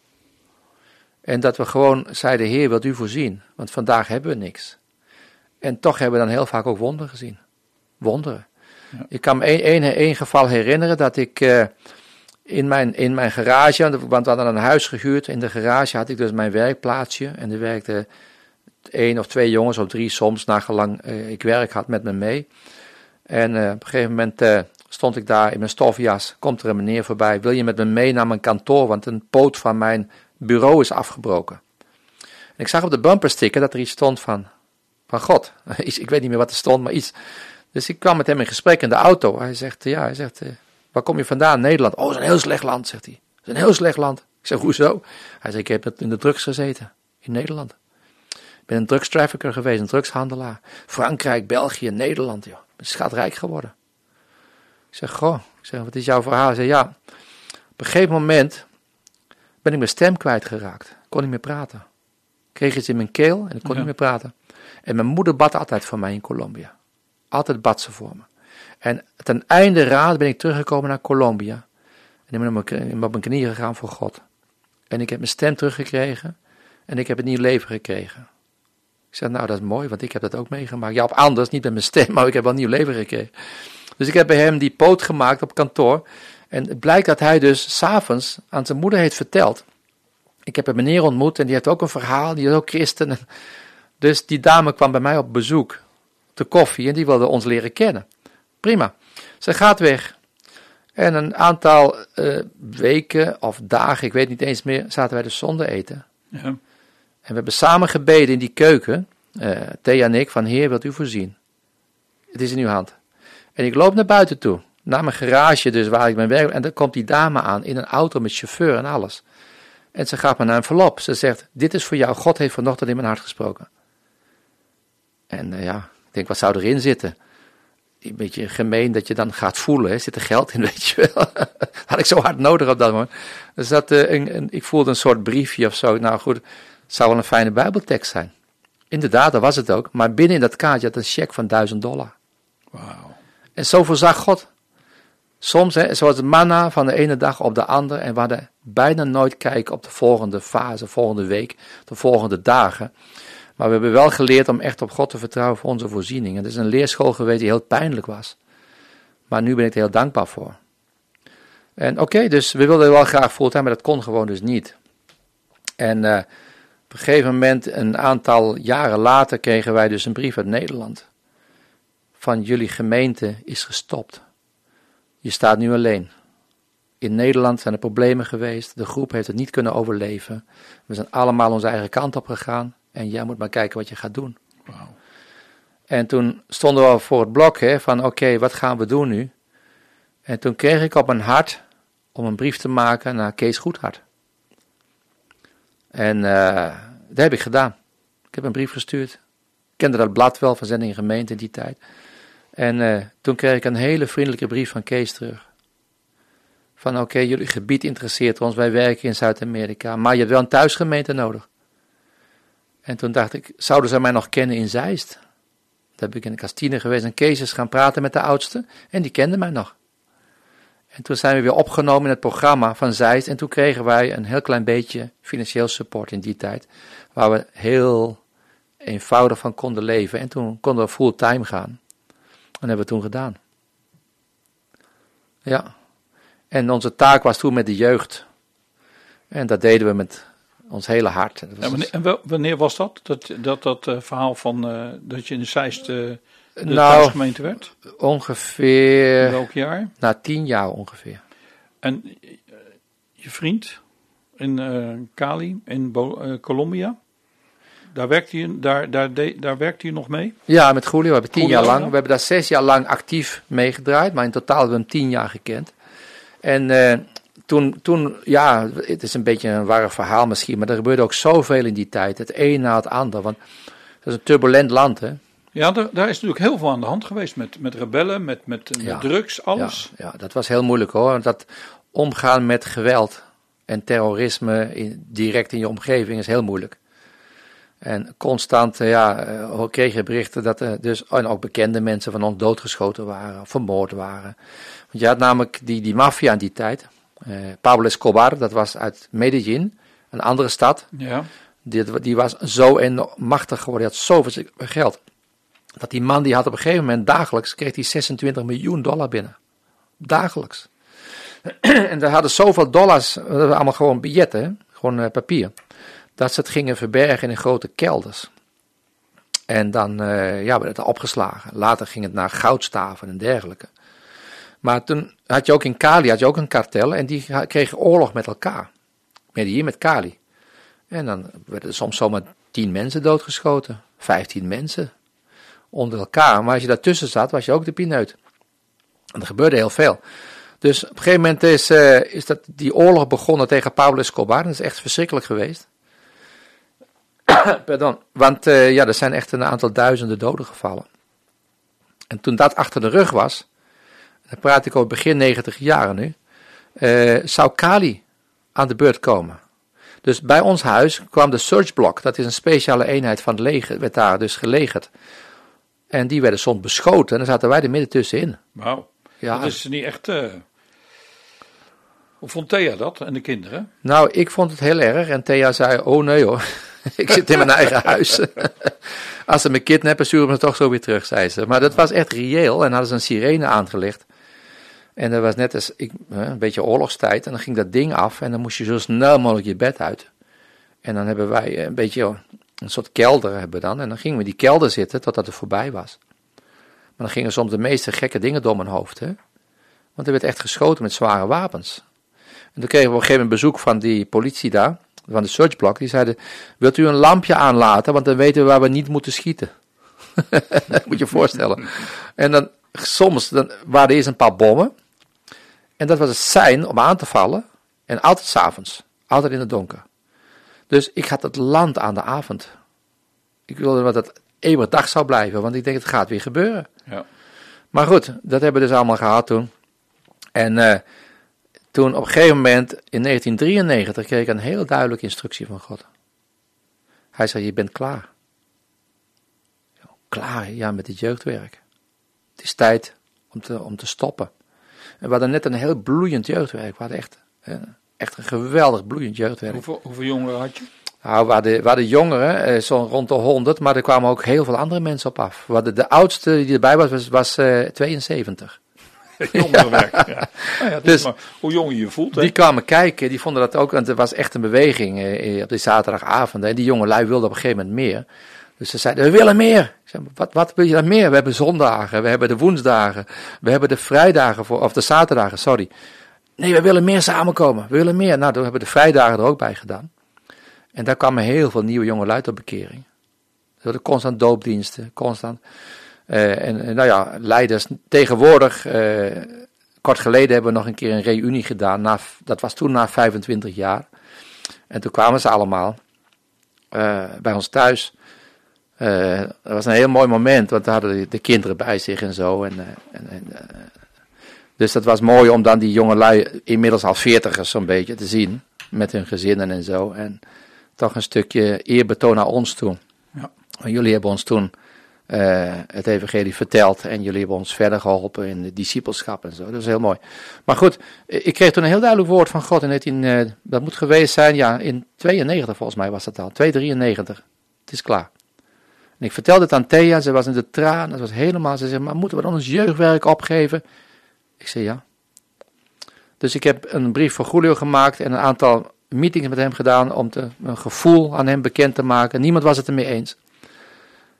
En dat we gewoon zeiden, Heer, wilt u voorzien? Want vandaag hebben we niks. En toch hebben we dan heel vaak ook wonderen gezien. Wonderen. Ja. Ik kan me één geval herinneren dat ik uh, in, mijn, in mijn garage, want we hadden een huis gehuurd. In de garage had ik dus mijn werkplaatsje. En er werkten één of twee jongens, of drie soms, nagelang uh, ik werk had met me mee. En uh, op een gegeven moment uh, stond ik daar in mijn stofjas. Komt er een meneer voorbij. Wil je met me mee naar mijn kantoor? Want een poot van mijn bureau is afgebroken. En ik zag op de bumpersticker dat er iets stond van, van God. Ik weet niet meer wat er stond, maar iets. Dus ik kwam met hem in gesprek in de auto. Hij zegt, ja, hij zegt, uh, waar kom je vandaan? Nederland. Oh, dat is een heel slecht land, zegt hij. Dat is een heel slecht land. Ik zeg, hoezo? Hij zegt, ik heb in de drugs gezeten. In Nederland. Ik ben een drugstrafficker geweest, een drugshandelaar. Frankrijk, België, Nederland, joh. Ik ben schatrijk geworden. Ik zeg, goh, ik zeg, wat is jouw verhaal? Hij zei, ja, op een gegeven moment ben ik mijn stem kwijtgeraakt. Ik kon niet meer praten. Ik kreeg iets in mijn keel en ik kon ja. niet meer praten. En mijn moeder bad altijd voor mij in Colombia. Altijd bad ze voor me. En ten einde raad ben ik teruggekomen naar Colombia. En ik ben op mijn knieën gegaan voor God. En ik heb mijn stem teruggekregen. En ik heb het nieuw leven gekregen. Ik zei, nou dat is mooi, want ik heb dat ook meegemaakt. Ja, op anders, niet met mijn stem, maar ik heb wel nieuw leven gekregen. Dus ik heb bij hem die poot gemaakt op kantoor. En het blijkt dat hij dus 's avonds aan zijn moeder heeft verteld. Ik heb een meneer ontmoet en die heeft ook een verhaal, die is ook christen. Dus die dame kwam bij mij op bezoek, de koffie, en die wilde ons leren kennen. Prima. Ze gaat weg. En een aantal uh, weken of dagen, ik weet niet eens meer, zaten wij dus zonder eten. Ja. En we hebben samen gebeden in die keuken, uh, Thea en ik, van Heer, wilt u voorzien? Het is in uw hand. En ik loop naar buiten toe, naar mijn garage dus, waar ik mijn werk, en dan komt die dame aan, in een auto met chauffeur en alles. En ze gaat me naar een envelop. Ze zegt, dit is voor jou, God heeft vanochtend in mijn hart gesproken. En uh, ja, ik denk, wat zou erin zitten? Een beetje gemeen dat je dan gaat voelen, hè? Zit er geld in, weet je wel. Had ik zo hard nodig op dat moment. Dus dat, uh, een, een, ik voelde een soort briefje of zo. Nou goed, het zou wel een fijne bijbeltekst zijn. Inderdaad, dat was het ook. Maar binnen in dat kaartje had een cheque van duizend dollar. Wauw. En zo voorzag God. Soms, hè, zoals het manna van de ene dag op de andere. En we hadden bijna nooit kijken op de volgende fase, volgende week, de volgende dagen. Maar we hebben wel geleerd om echt op God te vertrouwen voor onze voorzieningen. Het is een leerschool geweest die heel pijnlijk was. Maar nu ben ik er heel dankbaar voor. En oké, okay, dus we wilden wel graag fulltime, maar dat kon gewoon dus niet. En uh, op een gegeven moment, een aantal jaren later, kregen wij dus een brief uit Nederland. Van jullie gemeente is gestopt. Je staat nu alleen. In Nederland zijn er problemen geweest. De groep heeft het niet kunnen overleven. We zijn allemaal onze eigen kant op gegaan. En jij moet maar kijken wat je gaat doen. Wow. En toen stonden we voor het blok hè, van oké, okay, wat gaan we doen nu? En toen kreeg ik op mijn hart om een brief te maken naar Kees Goedhart. En uh, dat heb ik gedaan. Ik heb een brief gestuurd. Ik kende dat blad wel van Zending Gemeente in die tijd. En uh, toen kreeg ik een hele vriendelijke brief van Kees terug. Van oké, okay, jullie gebied interesseert ons, wij werken in Zuid-Amerika, maar je hebt wel een thuisgemeente nodig. En toen dacht ik, zouden ze mij nog kennen in Zeist? Daar ben ik in de kastine geweest en Kees is gaan praten met de oudste en die kende mij nog. En toen zijn we weer opgenomen in het programma van Zeist en toen kregen wij een heel klein beetje financieel support in die tijd, waar we heel eenvoudig van konden leven. En toen konden we fulltime gaan. En dat hebben we toen gedaan. Ja. En onze taak was toen met de jeugd. En dat deden we met ons hele hart. En wanneer, en wanneer was dat? Dat, dat, dat uh, verhaal van uh, dat je in de Zeist uh, de nou, thuisgemeente werd? Ongeveer, In welk jaar? na tien jaar ongeveer. En uh, je vriend in uh, Cali, in Bo- uh, Colombia, daar werkt hij, daar, daar, de, daar werkt hij nog mee? Ja, met Julio. We hebben tien Julio, jaar lang. ja. We hebben daar zes jaar lang actief meegedraaid, maar in totaal hebben we hem tien jaar gekend. En uh, toen, toen, ja, het is een beetje een warrig verhaal misschien, maar er gebeurde ook zoveel in die tijd. Het een na het ander, want het is een turbulent land, hè. Ja, daar, daar is natuurlijk heel veel aan de hand geweest met, met rebellen, met, met, met Ja. drugs, alles. Ja, ja, dat was heel moeilijk hoor. Want dat omgaan met geweld en terrorisme in, direct in je omgeving is heel moeilijk. En constant uh, ja, uh, kreeg je berichten dat uh, dus, en ook bekende mensen van ons doodgeschoten waren, vermoord waren. Want je had namelijk die, die maffia in die tijd. Uh, Pablo Escobar, dat was uit Medellin, een andere stad. Ja. Die, die was zo en machtig geworden, die had zoveel geld. Dat die man die had op een gegeven moment dagelijks, kreeg hij zesentwintig miljoen dollar binnen. Dagelijks. En daar hadden zoveel dollars, dat waren allemaal gewoon biljetten, hè? Gewoon uh, papier. Dat ze het gingen verbergen in grote kelders. En dan uh, ja, werd het opgeslagen. Later ging het naar goudstaven en dergelijke. Maar toen had je ook in Cali had je ook een kartel en die kregen oorlog met elkaar. Medellin met Cali. En dan werden er soms zomaar tien mensen doodgeschoten. Vijftien mensen. Onder elkaar. Maar als je daartussen zat, was je ook de pineut. En er gebeurde heel veel. Dus op een gegeven moment is, uh, is dat die oorlog begonnen tegen Pablo Escobar. Dat is echt verschrikkelijk geweest. Pardon. Want uh, ja, er zijn echt een aantal duizenden doden gevallen. En toen dat achter de rug was, dan praat ik over begin negentig jaren nu, uh, zou Cali aan de beurt komen. Dus bij ons huis kwam de Search Block, dat is een speciale eenheid van het leger, werd daar dus gelegerd. En die werden soms beschoten en dan zaten wij er midden tussenin. Wauw. Ja. Dat is niet echt... Uh... Hoe vond Thea dat en de kinderen? Nou, ik vond het heel erg en Thea zei, oh nee hoor, ik zit in mijn eigen huis. Als ze me kidnappen, sturen me toch zo weer terug, zei ze. Maar dat was echt reëel en hadden ze een sirene aangelegd. En dat was net als ik, een beetje oorlogstijd en dan ging dat ding af en dan moest je zo snel mogelijk je bed uit. En dan hebben wij een beetje een soort kelder hebben we dan en dan gingen we die kelder zitten totdat het voorbij was. Maar dan gingen soms de meeste gekke dingen door mijn hoofd, hè. Want er werd echt geschoten met zware wapens. En toen kregen we op een gegeven moment bezoek van die politie daar, van de Search Block. Die zeiden, wilt u een lampje aanlaten, want dan weten we waar we niet moeten schieten. Dat moet je je voorstellen. En dan soms dan waren er eerst een paar bommen. En dat was het sein om aan te vallen. En altijd 's avonds. Altijd in het donker. Dus ik had het land aan de avond. Ik wilde dat het eeuwig dag zou blijven, want ik denk het gaat weer gebeuren. Ja. Maar goed, dat hebben we dus allemaal gehad toen. En uh, toen op een gegeven moment, in negentien drieënnegentig, kreeg ik een heel duidelijke instructie van God. Hij zei, je bent klaar. Klaar, ja, met het jeugdwerk. Het is tijd om te, om te stoppen. En we hadden net een heel bloeiend jeugdwerk. We hadden echt, echt een geweldig bloeiend jeugdwerk. Hoeveel, hoeveel jongeren had je? Nou, we hadden, we hadden jongeren, zo rond de honderd, maar er kwamen ook heel veel andere mensen op af. We hadden de oudste die erbij was, was, was uh, tweeënzeventig. Jongerenwerk, ja. ja. Nou ja, dus, maar hoe jonger je je voelt. Hè? Die kwamen kijken, die vonden dat ook, want er was echt een beweging eh, op die zaterdagavond. En die jongelui wilden op een gegeven moment meer. Dus ze zeiden, we willen meer. Ik zei, wat, wat wil je dan meer? We hebben zondagen, we hebben de woensdagen, we hebben de vrijdagen, voor, of de zaterdagen, sorry. Nee, we willen meer samenkomen, we willen meer. Nou, toen hebben we de vrijdagen er ook bij gedaan. En daar kwamen heel veel nieuwe jongelui tot bekering. Er hadden constant doopdiensten, constant. Uh, en, en nou ja, leiders. Tegenwoordig, uh, kort geleden hebben we nog een keer een reunie gedaan. Na, dat was toen na vijfentwintig jaar. En toen kwamen ze allemaal uh, bij ons thuis. Uh, dat was een heel mooi moment, want daar hadden de, de kinderen bij zich en zo. En, uh, en, en, uh, dus dat was mooi om dan die jongelui, inmiddels al veertigers zo'n beetje, te zien. Met hun gezinnen en zo. En toch een stukje eerbetoon naar ons toe. Ja. Jullie hebben ons toen uh, het evangelie verteld en jullie hebben ons verder geholpen in de discipelschap en zo. Dat is heel mooi. Maar goed, ik kreeg toen een heel duidelijk woord van God in negentien, uh, dat moet geweest zijn, ja, in tweeënnegentig volgens mij was dat al, twee drieënnegentig. Het is klaar. En ik vertelde het aan Thea, ze was in de traan, dat was helemaal, ze zei, maar moeten we dan ons jeugdwerk opgeven? Ik zei ja. Dus ik heb een brief voor Julio gemaakt en een aantal meetings met hem gedaan om te, een gevoel aan hem bekend te maken. Niemand was het ermee eens.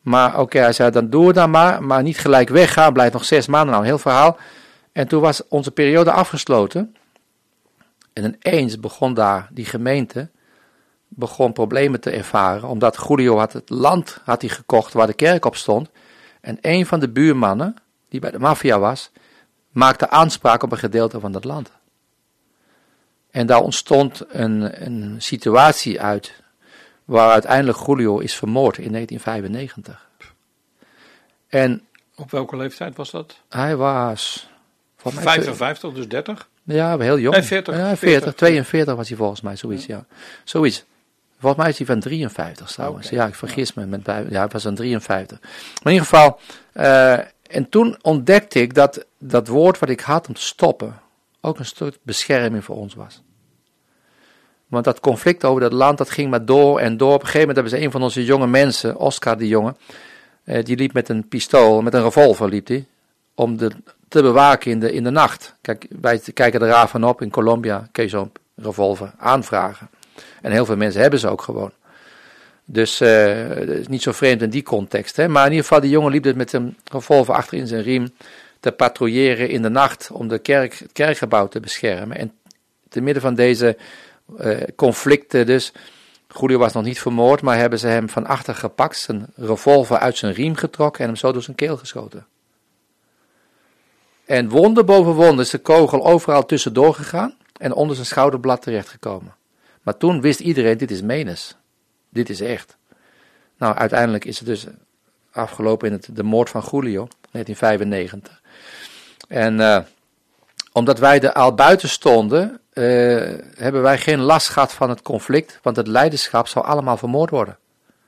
Maar oké, okay, hij zei, dan doe het dan maar, maar niet gelijk weggaan, blijf nog zes maanden, nou een heel verhaal. En toen was onze periode afgesloten. En ineens begon daar die gemeente, begon problemen te ervaren, omdat Julio had het land had hij gekocht waar de kerk op stond. En een van de buurmannen, die bij de maffia was, maakte aanspraak op een gedeelte van dat land. En daar ontstond een, een situatie uit, waar uiteindelijk Julio is vermoord in negentien vijfennegentig. En op welke leeftijd was dat? Hij was mij vijfenvijftig, dus dertig? Ja, heel jong. Nee, veertig, ja, veertig, tweeënveertig was hij volgens mij, zoiets, ja. ja. Zoiets. Volgens mij is hij van drieënvijftig trouwens. Okay. Ja, ik vergis me. Met, ja, hij was van drieënvijftig. Maar in ieder geval, uh, en toen ontdekte ik dat dat woord wat ik had om te stoppen, ook een stuk bescherming voor ons was. Want dat conflict over dat land, dat ging maar door en door. Op een gegeven moment hebben ze een van onze jonge mensen, Oscar die jongen, uh, die liep met een pistool, met een revolver liep hij, om de, te bewaken in de, in de nacht. Kijk, wij kijken er raar van op, in Colombia kun je zo'n revolver aanvragen. En heel veel mensen hebben ze ook gewoon. Dus uh, dat is niet zo vreemd in die context. Hè? Maar in ieder geval, die jongen liep dus met een revolver achter in zijn riem te patrouilleren in de nacht om de kerk, het kerkgebouw te beschermen. En te midden van deze uh, conflicten dus, Julio was nog niet vermoord, maar hebben ze hem van achter gepakt, zijn revolver uit zijn riem getrokken en hem zo door zijn keel geschoten. En wonder boven wonder is de kogel overal tussendoor gegaan en onder zijn schouderblad terechtgekomen. Maar toen wist iedereen, dit is menens. Dit is echt. Nou, uiteindelijk is het dus afgelopen in het, de moord van Julio, negentien vijfennegentig. En uh, omdat wij er al buiten stonden, uh, hebben wij geen last gehad van het conflict, want het leiderschap zou allemaal vermoord worden.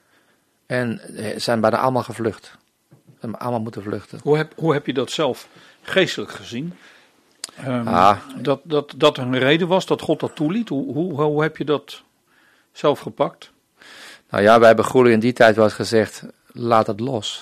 En uh, zijn bijna allemaal gevlucht. Hebben allemaal moeten vluchten. Hoe heb, hoe heb je dat zelf geestelijk gezien? Um, ah. dat, dat, dat er een reden was dat God dat toeliet. Hoe, hoe, hoe heb je dat zelf gepakt? Nou ja, wij hebben Julio in die tijd wel eens gezegd, laat het los.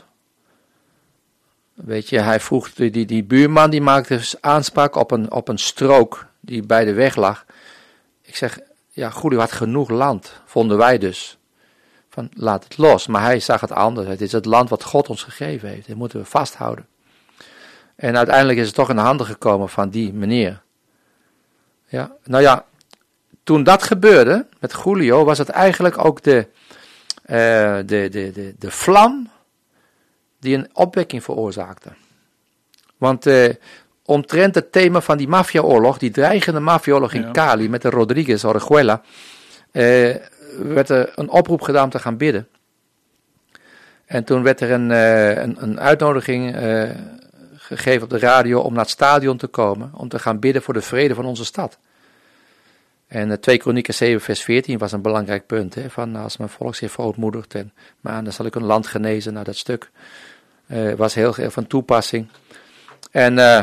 Weet je, hij vroeg, die, die, die buurman die maakte aanspraak op een, op een strook die bij de weg lag. Ik zeg, ja, Julio had genoeg land, vonden wij dus. Van, laat het los. Maar hij zag het anders. Het is het land wat God ons gegeven heeft. Dat moeten we vasthouden. En uiteindelijk is het toch in de handen gekomen van die meneer. Ja, nou ja, toen dat gebeurde met Julio, was het eigenlijk ook de, uh, de, de, de, de vlam die een opwekking veroorzaakte. Want uh, omtrent het thema van die maffiaoorlog, die dreigende maffiaoorlog in ja. Cali met de Rodriguez Orejuela, uh, werd er een oproep gedaan om te gaan bidden. En toen werd er een, uh, een, een uitnodiging uh, gegeven op de radio om naar het stadion te komen, om te gaan bidden voor de vrede van onze stad. En uh, twee Kronieken zeven vers veertien was een belangrijk punt, hè, van als mijn volk zich verootmoedigt, en maar dan zal ik een land genezen. Nou, dat stuk uh, was heel erg van toepassing. En uh,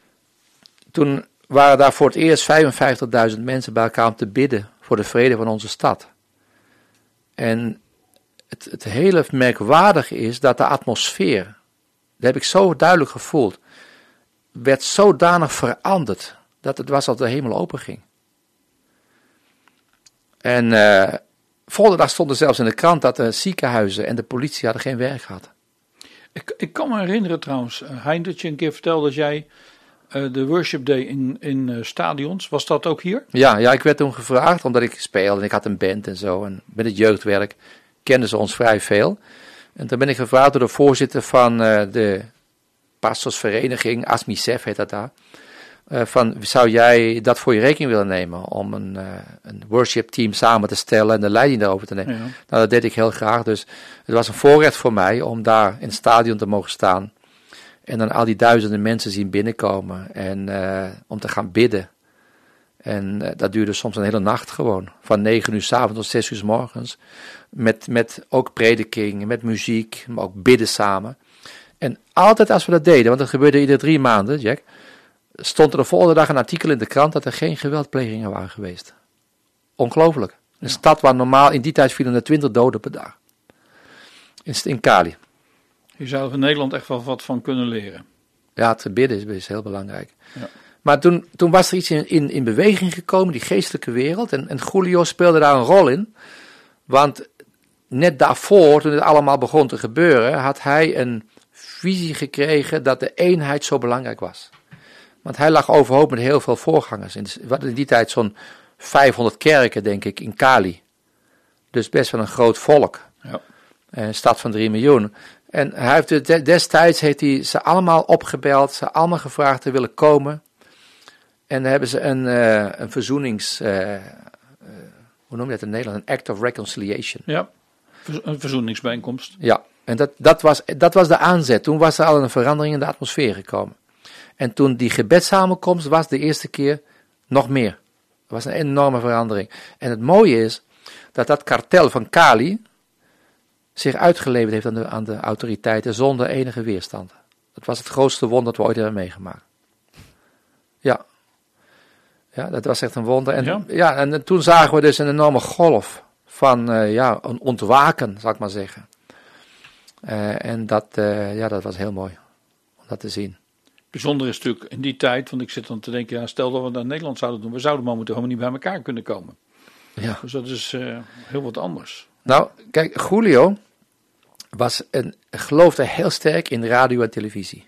toen waren daar voor het eerst vijfenvijftigduizend mensen bij elkaar om te bidden voor de vrede van onze stad. En het, het hele merkwaardige is dat de atmosfeer, dat heb ik zo duidelijk gevoeld, werd zodanig veranderd, dat het was alsof de hemel open ging. En uh, volgende dag stond er zelfs in de krant dat de ziekenhuizen en de politie hadden geen werk gehad. Ik, ik kan me herinneren trouwens, Hein, dat je een keer vertelde dat jij uh, de worship day in, in uh, stadions, was dat ook hier? Ja, ja, ik werd toen gevraagd, omdat ik speelde en ik had een band en zo. En met het jeugdwerk kenden ze ons vrij veel. En toen ben ik gevraagd door de voorzitter van uh, de pastorsvereniging, ASMISEF heet dat daar. Uh, van, zou jij dat voor je rekening willen nemen om een, uh, een worship team samen te stellen en de leiding daarover te nemen? Ja. Nou, dat deed ik heel graag. Dus het was een voorrecht voor mij om daar in het stadion te mogen staan. En dan al die duizenden mensen zien binnenkomen en uh, om te gaan bidden. En uh, dat duurde soms een hele nacht gewoon. Van negen uur 's avonds tot zes uur 's morgens. Met, met ook prediking, met muziek, maar ook bidden samen. En altijd als we dat deden, want dat gebeurde iedere drie maanden, Jack, stond er de volgende dag een artikel in de krant dat er geen geweldplegingen waren geweest. Ongelooflijk. Een ja. stad waar normaal, in die tijd vielen er twintig doden per dag. In, in Cali. Je zou er in Nederland echt wel wat van kunnen leren. Ja, het bidden is, is heel belangrijk. Ja. Maar toen, toen was er iets in, in, in beweging gekomen, die geestelijke wereld. En, en Julio speelde daar een rol in. Want net daarvoor, toen het allemaal begon te gebeuren, had hij een visie gekregen dat de eenheid zo belangrijk was. Want hij lag overhoop met heel veel voorgangers. We hadden in die tijd zo'n vijfhonderd kerken, denk ik, in Cali. Dus best wel een groot volk. Ja. Een stad van drie miljoen. En hij heeft destijds heeft hij ze allemaal opgebeld, ze allemaal gevraagd te willen komen. En dan hebben ze een, uh, een verzoenings... Uh, uh, hoe noem je dat in Nederland? Een act of reconciliation. Ja, een verzoeningsbijeenkomst. Ja, en dat, dat, was, dat was de aanzet. Toen was er al een verandering in de atmosfeer gekomen. En toen die gebedssamenkomst was de eerste keer nog meer. Er was een enorme verandering. En het mooie is dat dat kartel van Cali zich uitgeleverd heeft aan de, aan de autoriteiten zonder enige weerstand. Dat was het grootste wonder dat we ooit hebben meegemaakt. Ja. Ja, dat was echt een wonder. En, ja. Ja, en toen zagen we dus een enorme golf van uh, ja, een ontwaken, zal ik maar zeggen. Uh, en dat, uh, ja, dat was heel mooi om dat te zien. Bijzonder is natuurlijk in die tijd, want ik zit dan te denken, ja, stel dat we dat in Nederland zouden doen, we zouden momenteel helemaal niet bij elkaar kunnen komen. Ja. Dus dat is uh, heel wat anders. Nou, kijk, Julio was een, geloofde heel sterk in radio en televisie.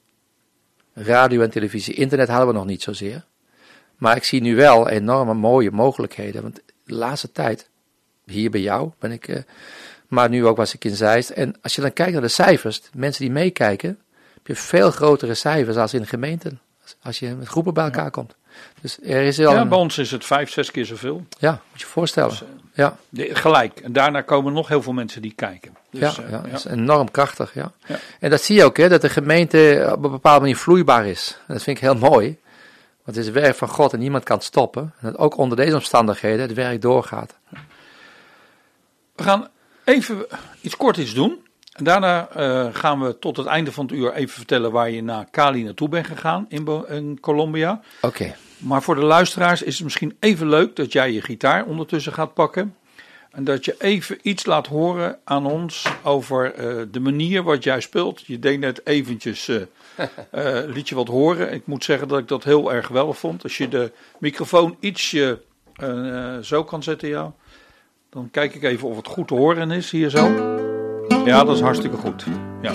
Radio en televisie. Internet hadden we nog niet zozeer. Maar ik zie nu wel enorme mooie mogelijkheden. Want de laatste tijd, hier bij jou ben ik, uh, maar nu ook was ik in Zeist. En als je dan kijkt naar de cijfers, mensen die meekijken, heb je veel grotere cijfers als in gemeenten. Als je met groepen bij elkaar ja. komt. Dus er is wel ja, een... bij ons is het vijf, zes keer zoveel. Ja, moet je je voorstellen. Dus, uh, ja. de, gelijk. En daarna komen nog heel veel mensen die kijken. Dus, ja, uh, ja, ja, dat is enorm krachtig. Ja. Ja. En dat zie je ook, hè, dat de gemeente op een bepaalde manier vloeibaar is. En dat vind ik heel mooi. Want het is het werk van God en niemand kan het stoppen. En dat ook onder deze omstandigheden het werk doorgaat. We gaan even iets kort iets doen. En daarna uh, gaan we tot het einde van het uur even vertellen waar je naar Cali naartoe bent gegaan in, Bo- in Colombia. Oké. Okay. Maar voor de luisteraars is het misschien even leuk dat jij je gitaar ondertussen gaat pakken. En dat je even iets laat horen aan ons over uh, de manier wat jij speelt. Je deed net eventjes, uh, uh, liet je wat horen. Ik moet zeggen dat ik dat heel erg geweldig vond. Als je de microfoon ietsje uh, zo kan zetten, ja. Dan kijk ik even of het goed te horen is, hier zo. Ja, dat is hartstikke goed. Ja.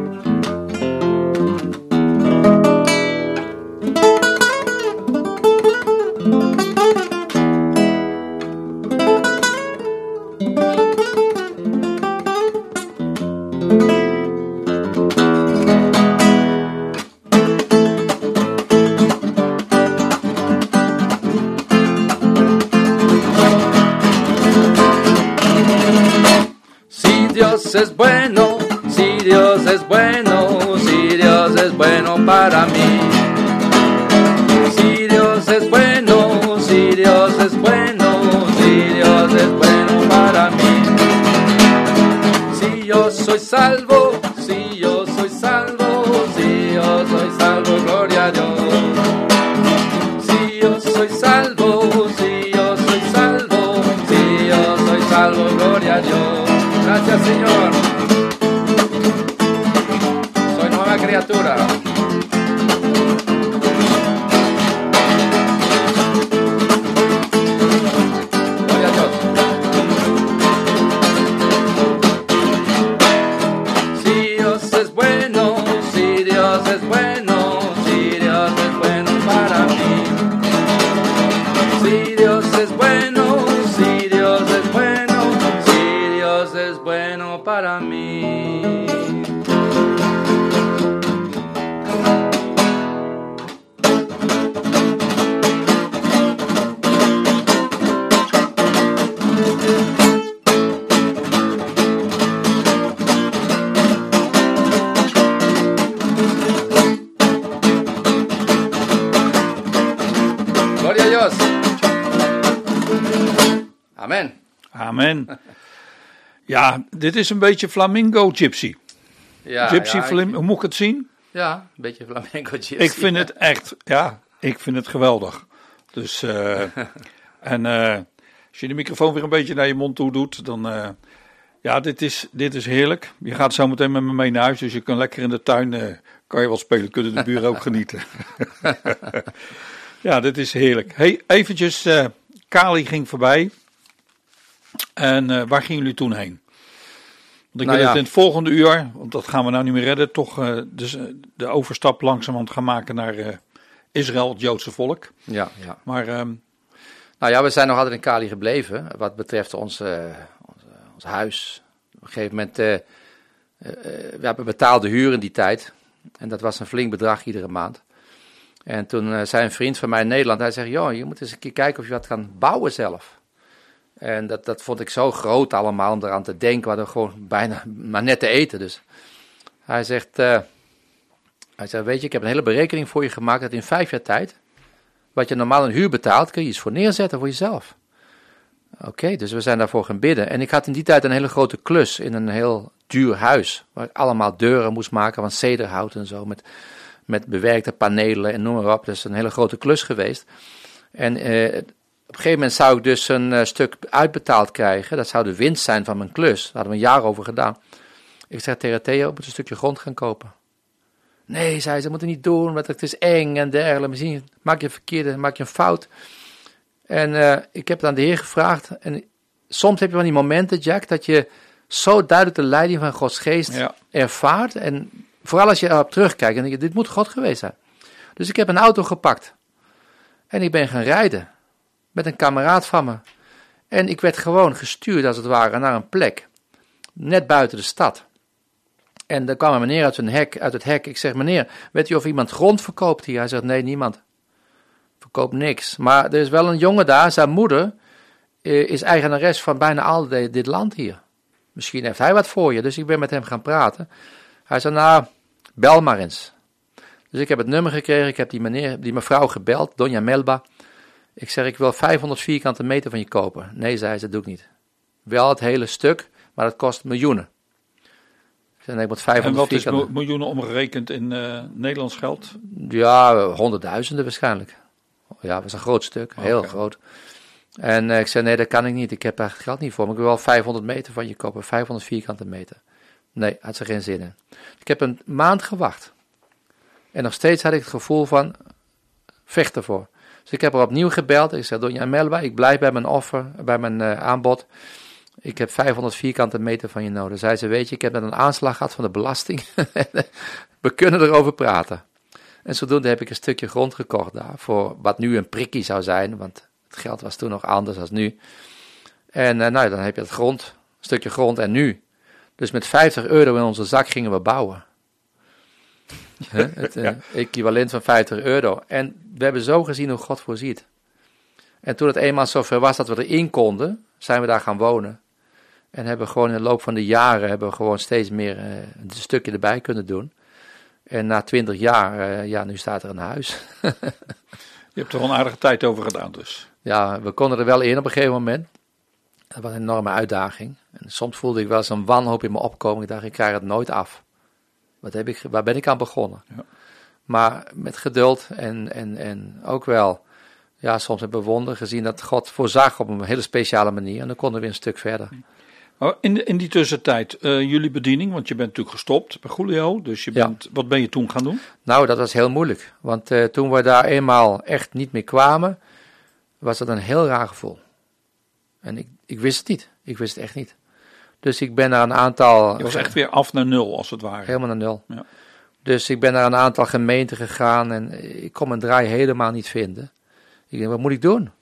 Dios es bueno, si Dios es bueno, si Dios es bueno para mí. Si Dios es bueno, si Dios es bueno, si Dios es bueno para mí. Si yo soy salvo, si yo soy salvo, si yo soy salvo, gloria a Dios. Si yo soy salvo, si yo soy salvo, si yo soy salvo, gloria a Dios. Gracias, Señor. Soy nueva criatura. Gloria a Dios. Si Dios es bueno, si Dios es bueno, si Dios es bueno para mí. Si Dios es bueno, si Dios es bueno, si Dios es bueno para mí. Gloria a Dios. Amen. Amen. Ja, dit is een beetje flamingo gypsy. Ja, gypsy ja, flam- ik, hoe moet ik het zien? ja, een beetje flamenco gypsy. Ik vind het echt, ja, ik vind het geweldig. Dus, uh, en uh, als je de microfoon weer een beetje naar je mond toe doet, dan, uh, ja, dit is, dit is heerlijk. Je gaat zo meteen met me mee naar huis, dus je kan lekker in de tuin, uh, kan je wel spelen, kunnen de buren ook genieten. Ja, dit is heerlijk. Hey, eventjes, uh, Cali ging voorbij. En uh, waar gingen jullie toen heen? Want ik Nou wil ja. het in het volgende uur, want dat gaan we nou niet meer redden, toch uh, dus, uh, de overstap langzamerhand gaan maken naar uh, Israël, het Joodse volk. Ja, ja. Maar um, Nou ja, we zijn nog altijd in Cali gebleven, wat betreft ons, uh, ons, uh, ons huis. Op een gegeven moment, uh, uh, we hebben betaalde huur in die tijd. En dat was een flink bedrag iedere maand. En toen uh, zei een vriend van mij in Nederland, hij zegt, joh, je moet eens een keer kijken of je wat kan bouwen zelf. En dat, dat vond ik zo groot allemaal om eraan te denken, we hadden gewoon bijna maar net te eten. Dus hij zegt, uh, hij zegt, weet je, ik heb een hele berekening voor je gemaakt dat in vijf jaar tijd, wat je normaal een huur betaalt, kun je iets voor neerzetten voor jezelf. Oké, okay, dus we zijn daarvoor gaan bidden. En ik had in die tijd een hele grote klus in een heel duur huis, waar ik allemaal deuren moest maken van cederhout en zo, met, met bewerkte panelen en noem maar op. Dus een hele grote klus geweest. En uh, op een gegeven moment zou ik dus een uh, stuk uitbetaald krijgen. Dat zou de winst zijn van mijn klus. Daar hadden we een jaar over gedaan. Ik zei tegen Theo, ik moet een stukje grond gaan kopen. Nee, zei ze, dat moet je niet doen, want het is eng en dergelijke. Misschien maak je een verkeerde, maak je een fout. En uh, ik heb het aan de Heer gevraagd. En soms heb je van die momenten, Jack, dat je zo duidelijk de leiding van Gods geest ja. ervaart. En vooral als je erop terugkijkt en denk je, dit moet God geweest zijn. Dus ik heb een auto gepakt. En ik ben gaan rijden. Met een kameraad van me. En ik werd gewoon gestuurd, als het ware, naar een plek. Net buiten de stad. En er kwam een meneer uit, een hek, uit het hek. Ik zeg, meneer, weet u of iemand grond verkoopt hier? Hij zegt, nee, niemand. Verkoopt niks. Maar er is wel een jongen daar, zijn moeder eh, is eigenares van bijna al de, dit land hier. Misschien heeft hij wat voor je. Dus ik ben met hem gaan praten. Hij zei, nou, bel maar eens. Dus ik heb het nummer gekregen. Ik heb die, meneer, die mevrouw gebeld, Donja Melba. Ik zeg, ik wil vijfhonderd vierkante meter van je kopen. Nee, zei ze, dat doe ik niet. Wel het hele stuk, maar dat kost miljoenen. Ik zeg, nee, ik moet vijfhonderd en wat vierkante... is miljoenen omgerekend in uh, Nederlands geld? Ja, honderdduizenden waarschijnlijk. Ja, dat was een groot stuk, heel okay. groot. En uh, ik zei, nee, dat kan ik niet. Ik heb daar geld niet voor, maar ik wil wel vijfhonderd meter van je kopen. vijfhonderd vierkante meter. Nee, had ze geen zin in. Ik heb een maand gewacht. En nog steeds had ik het gevoel van, vecht ervoor. Dus ik heb er opnieuw gebeld. Ik zei, Donja Melba, ik blijf bij mijn offer, bij mijn uh, aanbod. Ik heb vijfhonderd vierkante meter van je nodig. Zei ze, weet je, ik heb net een aanslag gehad van de belasting. We kunnen erover praten. En zodoende heb ik een stukje grond gekocht daar, voor wat nu een prikkie zou zijn, want het geld was toen nog anders dan nu. En uh, nou, dan heb je het grond, een stukje grond en nu. Dus met vijftig euro in onze zak gingen we bouwen. Huh? Het uh, equivalent van vijftig euro. En we hebben zo gezien hoe God voorziet. En toen het eenmaal zover was dat we erin konden, zijn we daar gaan wonen. En hebben gewoon in de loop van de jaren hebben we gewoon steeds meer uh, een stukje erbij kunnen doen. En na twintig jaar, uh, ja, nu staat er een huis. Je hebt er wel een aardige tijd over gedaan dus. Ja, we konden er wel in op een gegeven moment. Dat was een enorme uitdaging. En soms voelde ik wel eens een wanhoop in me opkomen. Ik dacht, ik krijg het nooit af. Wat heb ik, waar ben ik aan begonnen? Ja. Maar met geduld en, en, en ook wel, ja, soms hebben we wonder gezien dat God voorzag op een hele speciale manier. En dan konden we een stuk verder. In, in die tussentijd, uh, jullie bediening, want je bent natuurlijk gestopt bij Julio, dus je bent, ja. Wat ben je toen gaan doen? Nou, dat was heel moeilijk, want uh, toen we daar eenmaal echt niet meer kwamen, was dat een heel raar gevoel. En ik, ik wist het niet, ik wist het echt niet. Dus ik ben naar een aantal... Je was echt weer af naar nul, als het ware. Helemaal naar nul. Ja. Dus ik ben naar een aantal gemeenten gegaan en ik kon mijn draai helemaal niet vinden. Ik denk, wat moet ik doen?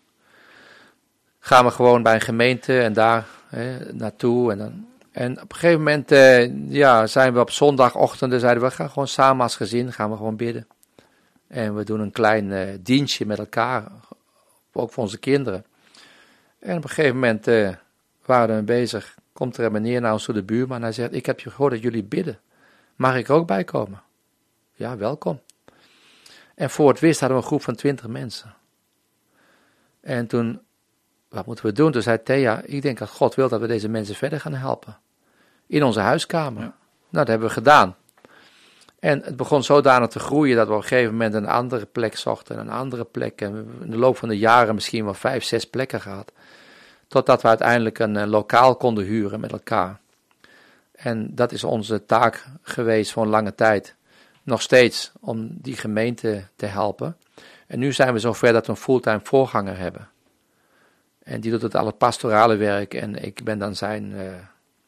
Gaan we gewoon bij een gemeente en daar hè, naartoe. En, dan, en op een gegeven moment eh, ja, zijn we op zondagochtenden, zeiden we, we gaan gewoon samen als gezin, gaan we gewoon bidden. En we doen een klein uh, dienstje met elkaar, ook voor onze kinderen. En op een gegeven moment uh, waren we ermee bezig, komt er een meneer naar ons toe, de buurman, en hij zegt, ik heb gehoord dat jullie bidden. Mag ik er ook bij komen? Ja, welkom. En voor het wist hadden we een groep van twintig mensen. En toen, wat moeten we doen? Toen zei Thea, ik denk dat God wil dat we deze mensen verder gaan helpen. In onze huiskamer. Ja. Nou, dat hebben we gedaan. En het begon zodanig te groeien dat we op een gegeven moment een andere plek zochten. Een andere plek. En we hebben in de loop van de jaren misschien wel vijf, zes plekken gehad. Totdat we uiteindelijk een, een lokaal konden huren met elkaar. En dat is onze taak geweest voor een lange tijd. Nog steeds om die gemeente te helpen. En nu zijn we zover dat we een fulltime voorganger hebben. En die doet het alle pastorale werk en ik ben dan zijn uh,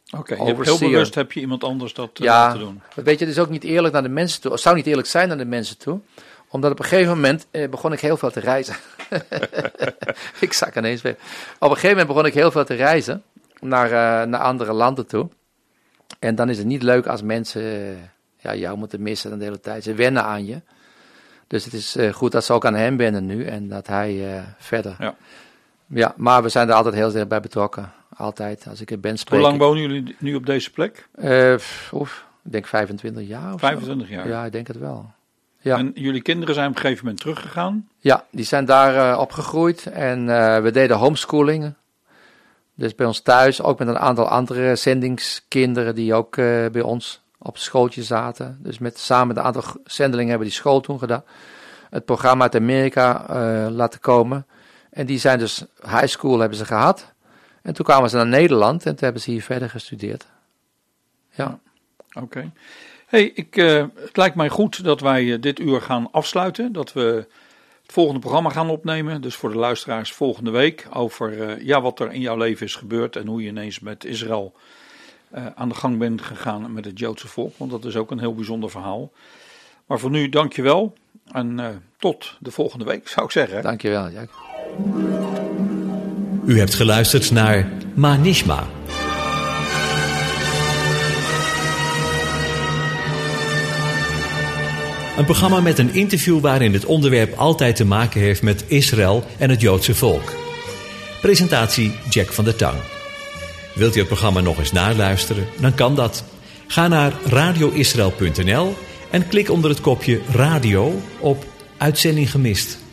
Oké, okay, heel bewust heb je iemand anders dat uh, ja, te doen. Weet je, het is ook niet eerlijk naar de mensen toe. Het zou niet eerlijk zijn naar de mensen toe. Omdat op een gegeven moment eh, begon ik heel veel te reizen. ik zak ineens weer. Op een gegeven moment begon ik heel veel te reizen naar, uh, naar andere landen toe. En dan is het niet leuk als mensen uh, ja, jou moeten missen de hele tijd. Ze wennen aan je. Dus het is uh, goed dat ze ook aan hem wennen nu en dat hij uh, verder. Ja. ja, maar we zijn er altijd heel erg bij betrokken. Altijd, als ik er ben spreken. Hoe lang wonen jullie nu op deze plek? Uh, oef, ik denk vijfentwintig jaar of vijfentwintig zo. jaar? Ja, ik denk het wel. Ja. En jullie kinderen zijn op een gegeven moment teruggegaan? Ja, die zijn daar uh, opgegroeid en uh, we deden homeschooling. Dus bij ons thuis, ook met een aantal andere zendingskinderen die ook uh, bij ons op schooltje zaten. Dus met, samen met een aantal zendelingen hebben die school toen gedaan. Het programma uit Amerika uh, laten komen. En die zijn dus, high school hebben ze gehad. En toen kwamen ze naar Nederland en toen hebben ze hier verder gestudeerd. Ja. Oké. Okay. Hey, ik, uh, het lijkt mij goed dat wij uh, dit uur gaan afsluiten. Dat we het volgende programma gaan opnemen. Dus voor de luisteraars volgende week. Over uh, ja, wat er in jouw leven is gebeurd. En hoe je ineens met Israël uh, aan de gang bent gegaan met het Joodse volk. Want dat is ook een heel bijzonder verhaal. Maar voor nu, dankjewel. En uh, tot de volgende week, zou ik zeggen. Dankjewel, Jack. U hebt geluisterd naar Ma Nishma. Een programma met een interview waarin het onderwerp altijd te maken heeft met Israël en het Joodse volk. Presentatie Jack van der Tang. Wilt u het programma nog eens naluisteren? Dan kan dat. Ga naar radio israël punt n l en klik onder het kopje radio op Uitzending gemist.